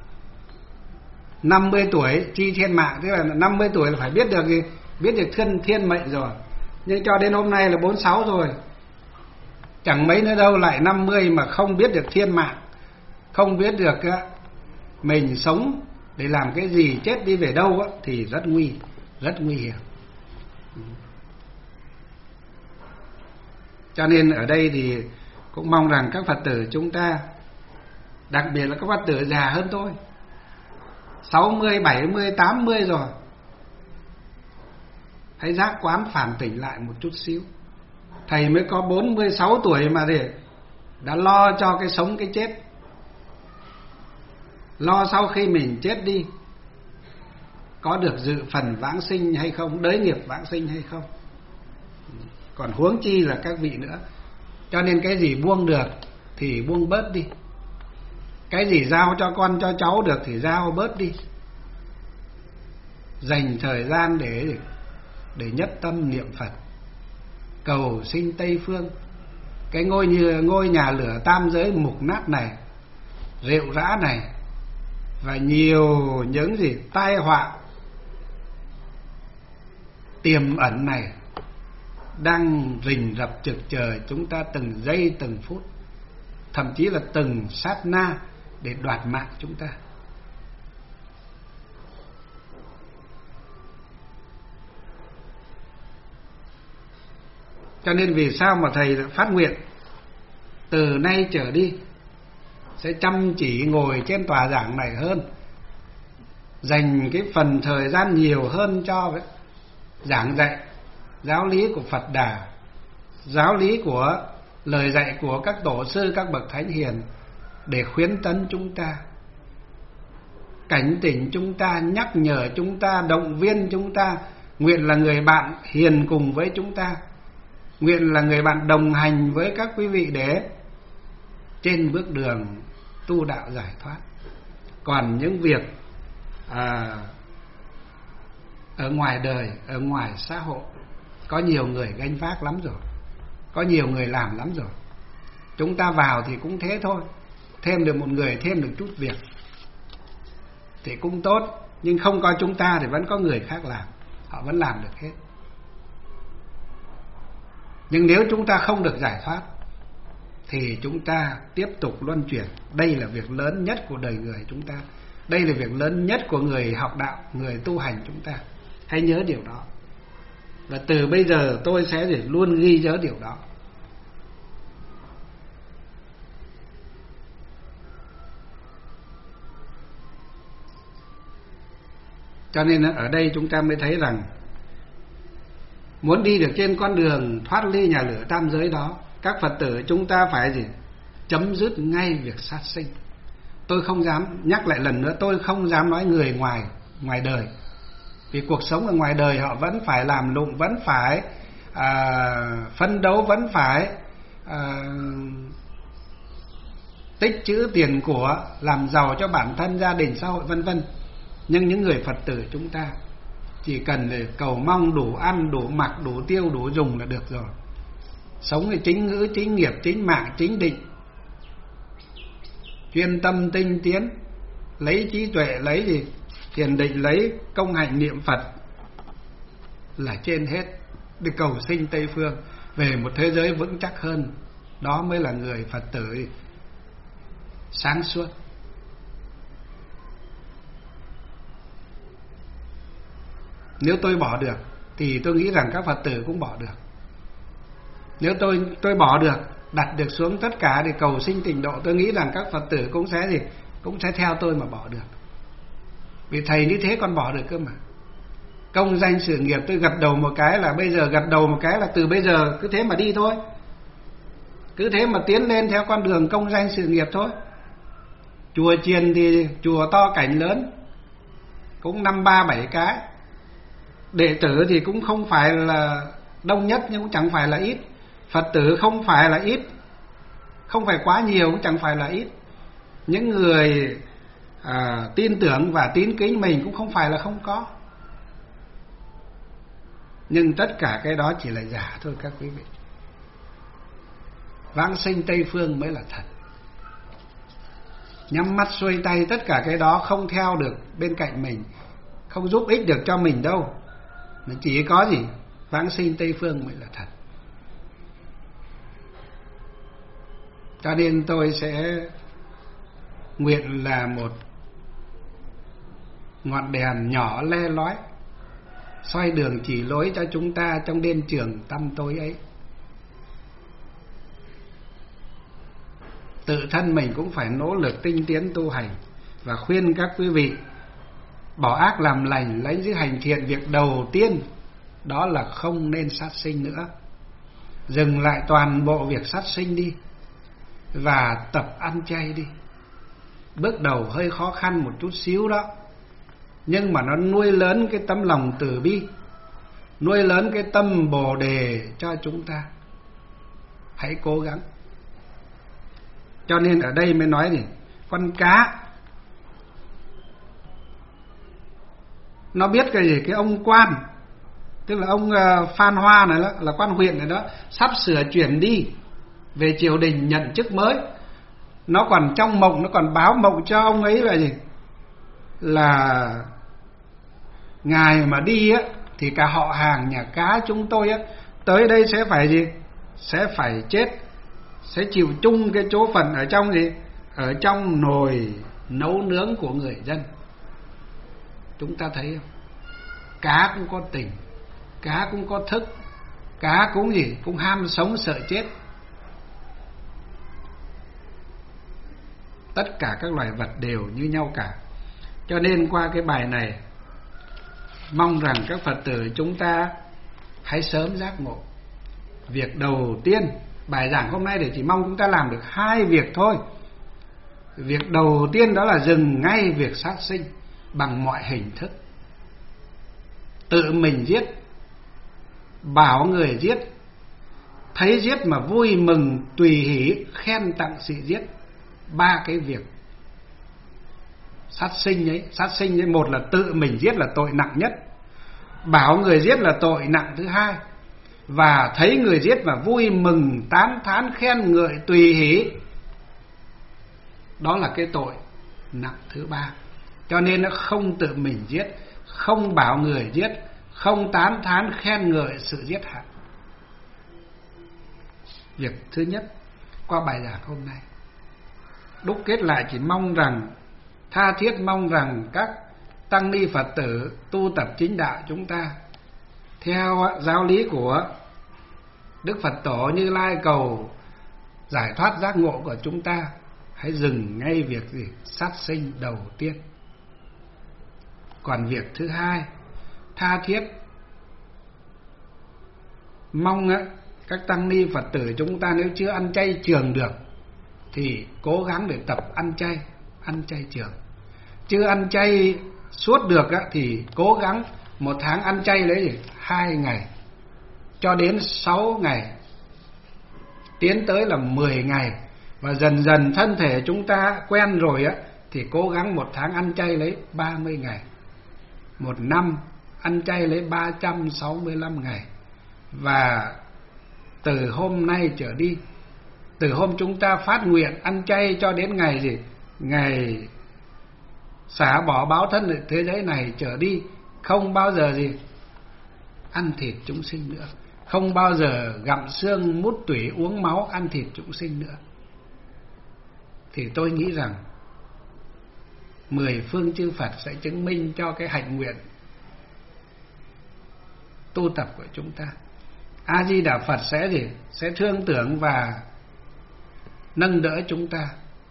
50 tuổi chi thiên mạng, tức là 50 tuổi là phải biết được gì? Biết được thiên mệnh rồi. Nhưng cho đến hôm nay là 46 rồi, chẳng mấy nữa đâu lại 50 mà không biết được thiên mạng, không biết được mình sống để làm cái gì, chết đi về đâu thì rất nguy hiểm. Cho nên ở đây thì cũng mong rằng các Phật tử chúng ta, đặc biệt là các Phật tử già hơn tôi, 60, 70, 80 rồi, hãy giác quán phản tỉnh lại một chút xíu. Thầy mới có 46 tuổi mà đã lo cho cái sống cái chết, lo sau khi mình chết đi có được dự phần vãng sinh hay không, đới nghiệp vãng sinh hay không. Còn huống chi là các vị nữa. Cho nên cái gì buông được thì buông bớt đi, cái gì giao cho con cho cháu được thì giao bớt đi. Dành thời gian để nhất tâm niệm Phật, cầu sinh Tây Phương. Cái ngôi nhà lửa tam giới mục nát này, rệu rã này, và nhiều những tai họa tiềm ẩn này đang rình rập trực chờ chúng ta từng giây từng phút, thậm chí là từng sát na để đoạt mạng chúng ta. Cho nên vì sao mà thầy phát nguyện từ nay trở đi sẽ chăm chỉ ngồi trên tòa giảng này hơn, dành cái phần thời gian nhiều hơn cho giảng dạy giáo lý của Phật Đà, giáo lý của lời dạy của các tổ sư, các bậc thánh hiền, để khuyến tấn chúng ta, cảnh tỉnh chúng ta, nhắc nhở chúng ta, động viên chúng ta. Nguyện là người bạn hiền cùng với chúng ta, nguyện là người bạn đồng hành với các quý vị để trên bước đường tu đạo giải thoát. Còn những việc ở ngoài đời, ở ngoài xã hội, có nhiều người gánh vác lắm rồi, có nhiều người làm lắm rồi. Chúng ta vào thì cũng thế thôi, thêm được một người, thêm được chút việc thì cũng tốt. Nhưng không có chúng ta thì vẫn có người khác làm, họ vẫn làm được hết. Nhưng nếu chúng ta không được giải thoát thì chúng ta tiếp tục luân chuyển. Đây là việc lớn nhất của đời người chúng ta. Đây là việc lớn nhất của người học đạo, người tu hành chúng ta. Hãy nhớ điều đó. Và từ bây giờ tôi sẽ luôn ghi nhớ điều đó. Cho nên ở đây chúng ta mới thấy rằng muốn đi được trên con đường thoát ly nhà lửa tam giới đó, các Phật tử chúng ta phải chấm dứt ngay việc sát sinh. Tôi không dám nhắc lại lần nữa, tôi không dám nói người ngoài đời. Vì cuộc sống ở ngoài đời họ vẫn phải làm lụng, vẫn phải phấn đấu, vẫn phải tích trữ tiền của, làm giàu cho bản thân, gia đình, xã hội vân vân. Nhưng những người Phật tử chúng ta chỉ cần để cầu mong đủ ăn, đủ mặc, đủ tiêu, đủ dùng là được rồi. Sống thì chính ngữ, chính nghiệp, chính mạng, chính định, chuyên tâm tinh tiến, lấy trí tuệ, lấy thiền định, lấy công hạnh niệm Phật là trên hết, để cầu sinh Tây Phương về một thế giới vững chắc hơn. Đó mới là người Phật tử sáng suốt. Nếu tôi bỏ được thì tôi nghĩ rằng các Phật tử cũng bỏ được. Nếu tôi bỏ được, đặt được xuống tất cả để cầu sinh tịnh độ, tôi nghĩ rằng các Phật tử cũng sẽ theo tôi mà bỏ được. Vì thầy như thế còn bỏ được cơ mà. Công danh sự nghiệp tôi gật đầu một cái là bây giờ, gật đầu một cái là từ bây giờ cứ thế mà đi thôi. Cứ thế mà tiến lên theo con đường công danh sự nghiệp thôi. Chùa chiền thì chùa to cảnh lớn, cũng 5, 3, 7 cái. Đệ tử thì cũng không phải là đông nhất nhưng cũng chẳng phải là ít. Phật tử không phải là ít, không phải quá nhiều cũng chẳng phải là ít. Những người tin tưởng và tín kính mình cũng không phải là không có. Nhưng tất cả cái đó chỉ là giả thôi các quý vị. Vãng sinh Tây Phương mới là thật. Nhắm mắt xuôi tay, tất cả cái đó không theo được bên cạnh mình, không giúp ích được cho mình đâu. Mà chỉ có vãng sinh Tây Phương mới là thật. Cho nên tôi sẽ nguyện là một ngọn đèn nhỏ le lói, soi đường chỉ lối cho chúng ta trong đêm trường tăm tối ấy. Tự thân mình cũng phải nỗ lực tinh tiến tu hành, và khuyên các quý vị bỏ ác làm lành, lấy giữ hành thiện. Việc đầu tiên đó là không nên sát sinh nữa. Dừng lại toàn bộ việc sát sinh đi, và tập ăn chay đi. Bước đầu hơi khó khăn một chút xíu đó, nhưng mà nó nuôi lớn cái tấm lòng từ bi, nuôi lớn cái tâm Bồ Đề cho chúng ta. Hãy cố gắng. Cho nên ở đây mới nói con cá nó biết cái gì? Cái ông quan, tức là ông Phan Hoa này đó, là quan huyện này đó, sắp sửa chuyển đi về triều đình nhận chức mới. Nó còn trong mộng, nó còn báo mộng cho ông ấy là là ngài mà đi á thì cả họ hàng nhà cá chúng tôi á tới đây sẽ phải sẽ phải chết, sẽ chịu chung cái chỗ phận ở trong ở trong nồi nấu nướng của người dân. Chúng ta thấy không? Cá cũng có tình, cá cũng có thức, cá cũng cũng ham sống sợ chết. Tất cả các loài vật đều như nhau cả. Cho nên qua cái bài này, mong rằng các Phật tử chúng ta hãy sớm giác ngộ. Việc đầu tiên, bài giảng hôm nay để chỉ mong chúng ta làm được 2 việc thôi. Việc đầu tiên đó là dừng ngay việc sát sinh bằng mọi hình thức. Tự mình giết, bảo người giết, thấy giết mà vui mừng tùy hỷ, khen tặng sự giết. 3 cái việc sát sinh ấy, một là tự mình giết là tội nặng nhất, bảo người giết là tội nặng thứ 2, và thấy người giết mà vui mừng tán thán khen ngợi tùy hỷ, đó là cái tội nặng thứ 3. cho nên nó không tự mình giết, không bảo người giết, không tán thán khen ngợi sự giết hại. Việc thứ nhất qua bài giảng hôm nay, đúc kết lại chỉ mong rằng, tha thiết mong rằng các tăng ni Phật tử tu tập chính đạo chúng ta theo giáo lý của Đức Phật Tổ Như Lai cầu giải thoát giác ngộ của chúng ta, hãy dừng ngay việc gì sát sinh đầu tiên. Còn việc thứ hai, tha thiết mong các tăng ni Phật tử chúng ta nếu chưa ăn chay trường được thì cố gắng để tập ăn chay trường. Chưa ăn chay suốt được thì cố gắng một tháng ăn chay lấy gì 2 ngày cho đến 6 ngày, tiến tới là 10 ngày, và dần dần thân thể chúng ta quen rồi thì cố gắng một tháng ăn chay lấy 30 ngày, một năm ăn chay lấy 365 ngày. Và từ hôm nay trở đi, từ hôm chúng ta phát nguyện ăn chay cho đến ngày gì, ngày xả bỏ báo thân thế giới này trở đi, không bao giờ gì ăn thịt chúng sinh nữa, không bao giờ gặm xương mút tủy uống máu ăn thịt chúng sinh nữa. Thì tôi nghĩ rằng 10 phương chư Phật sẽ chứng minh cho cái hạnh nguyện tu tập của chúng ta. A Di Đà Phật sẽ gì? Sẽ thương tưởng và nâng đỡ chúng ta,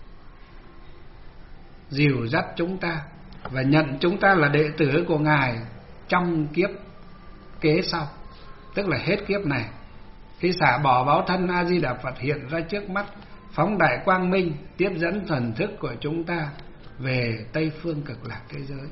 dìu dắt chúng ta và nhận chúng ta là đệ tử của Ngài trong kiếp kế sau, tức là hết kiếp này. Khi xả bỏ báo thân, A Di Đà Phật hiện ra trước mắt, phóng đại quang minh, tiếp dẫn thần thức của chúng ta về Tây phương cực lạc thế giới.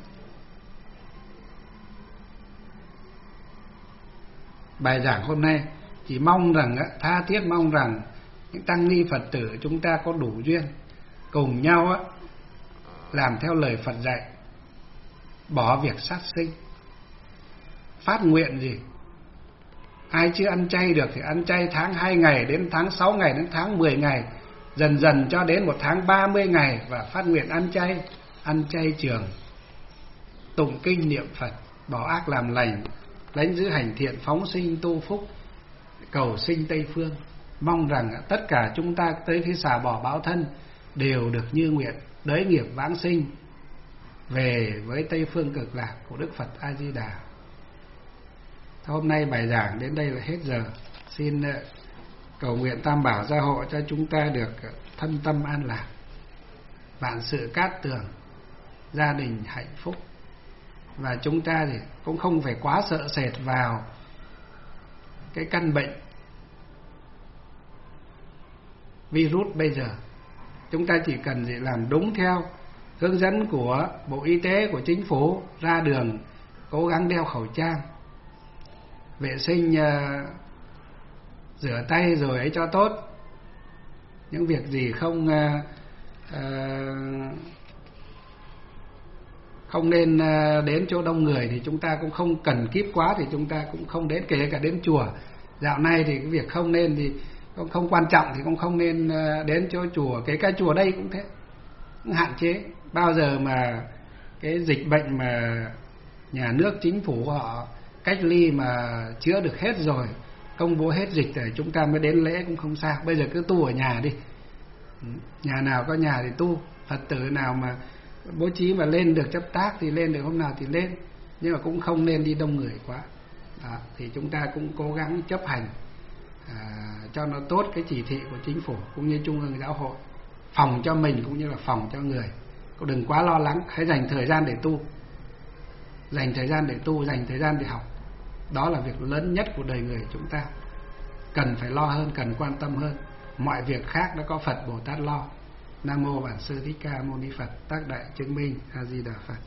Bài giảng hôm nay chỉ mong rằng, tha thiết mong rằng những tăng ni Phật tử chúng ta có đủ duyên cùng nhau làm theo lời Phật dạy, bỏ việc sát sinh, phát nguyện gì. Ai chưa ăn chay được thì ăn chay tháng 2 ngày đến tháng 6 ngày đến tháng 10 ngày, dần dần cho đến một tháng 30 ngày, và phát nguyện ăn chay trường, tụng kinh niệm Phật, bỏ ác làm lành, lãnh giữ hành thiện, phóng sinh tu phúc, cầu sinh Tây phương. Mong rằng tất cả chúng ta tới khi xả bỏ báo thân đều được như nguyện, đới nghiệp vãng sinh về với Tây phương cực lạc của Đức Phật A Di Đà. Hôm nay bài giảng đến đây là hết giờ. Xin cầu nguyện Tam Bảo gia hộ cho chúng ta được thân tâm an lạc, vạn sự cát tường, gia đình hạnh phúc, và chúng ta thì cũng không phải quá sợ sệt vào cái căn bệnh virus bây giờ. Chúng ta chỉ cần gì làm đúng theo hướng dẫn của Bộ Y tế, của Chính phủ, ra đường cố gắng đeo khẩu trang, vệ sinh rửa tay rồi ấy cho tốt. Những việc gì không nên đến chỗ đông người thì chúng ta cũng không cần kíp quá, thì chúng ta cũng không đến, kể cả đến chùa. Dạo này thì cái việc không nên thì không quan trọng thì cũng không nên đến chỗ chùa, kể cả chùa đây cũng thế, cũng hạn chế. Bao giờ mà cái dịch bệnh mà nhà nước chính phủ họ cách ly mà chữa được hết rồi, công bố hết dịch rồi, chúng ta mới đến lễ cũng không sao. Bây giờ cứ tu ở nhà đi, nhà nào có nhà thì tu. Phật tử nào mà bố trí mà lên được chấp tác thì lên được, hôm nào thì lên, nhưng mà cũng không nên đi đông người quá. Thì chúng ta cũng cố gắng chấp hành cho nó tốt cái chỉ thị của chính phủ cũng như Trung ương Giáo hội, phòng cho mình cũng như là phòng cho người. Cũng đừng quá lo lắng, hãy dành thời gian để tu, dành thời gian để học. Đó là việc lớn nhất của đời người chúng ta, cần phải lo hơn, cần quan tâm hơn. Mọi việc khác đã có Phật Bồ Tát lo. Nam mô Bản Sư Thích Ca Mâu Ni Phật. Tác Đại Chứng Minh. A Di Đà Phật.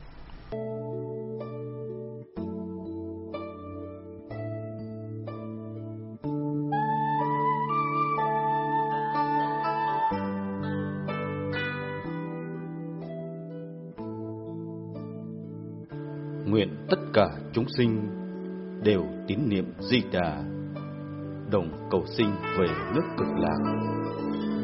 Nguyện tất cả chúng sinh đều tín niệm Di Đà, đồng cầu sinh về nước Cực Lạc.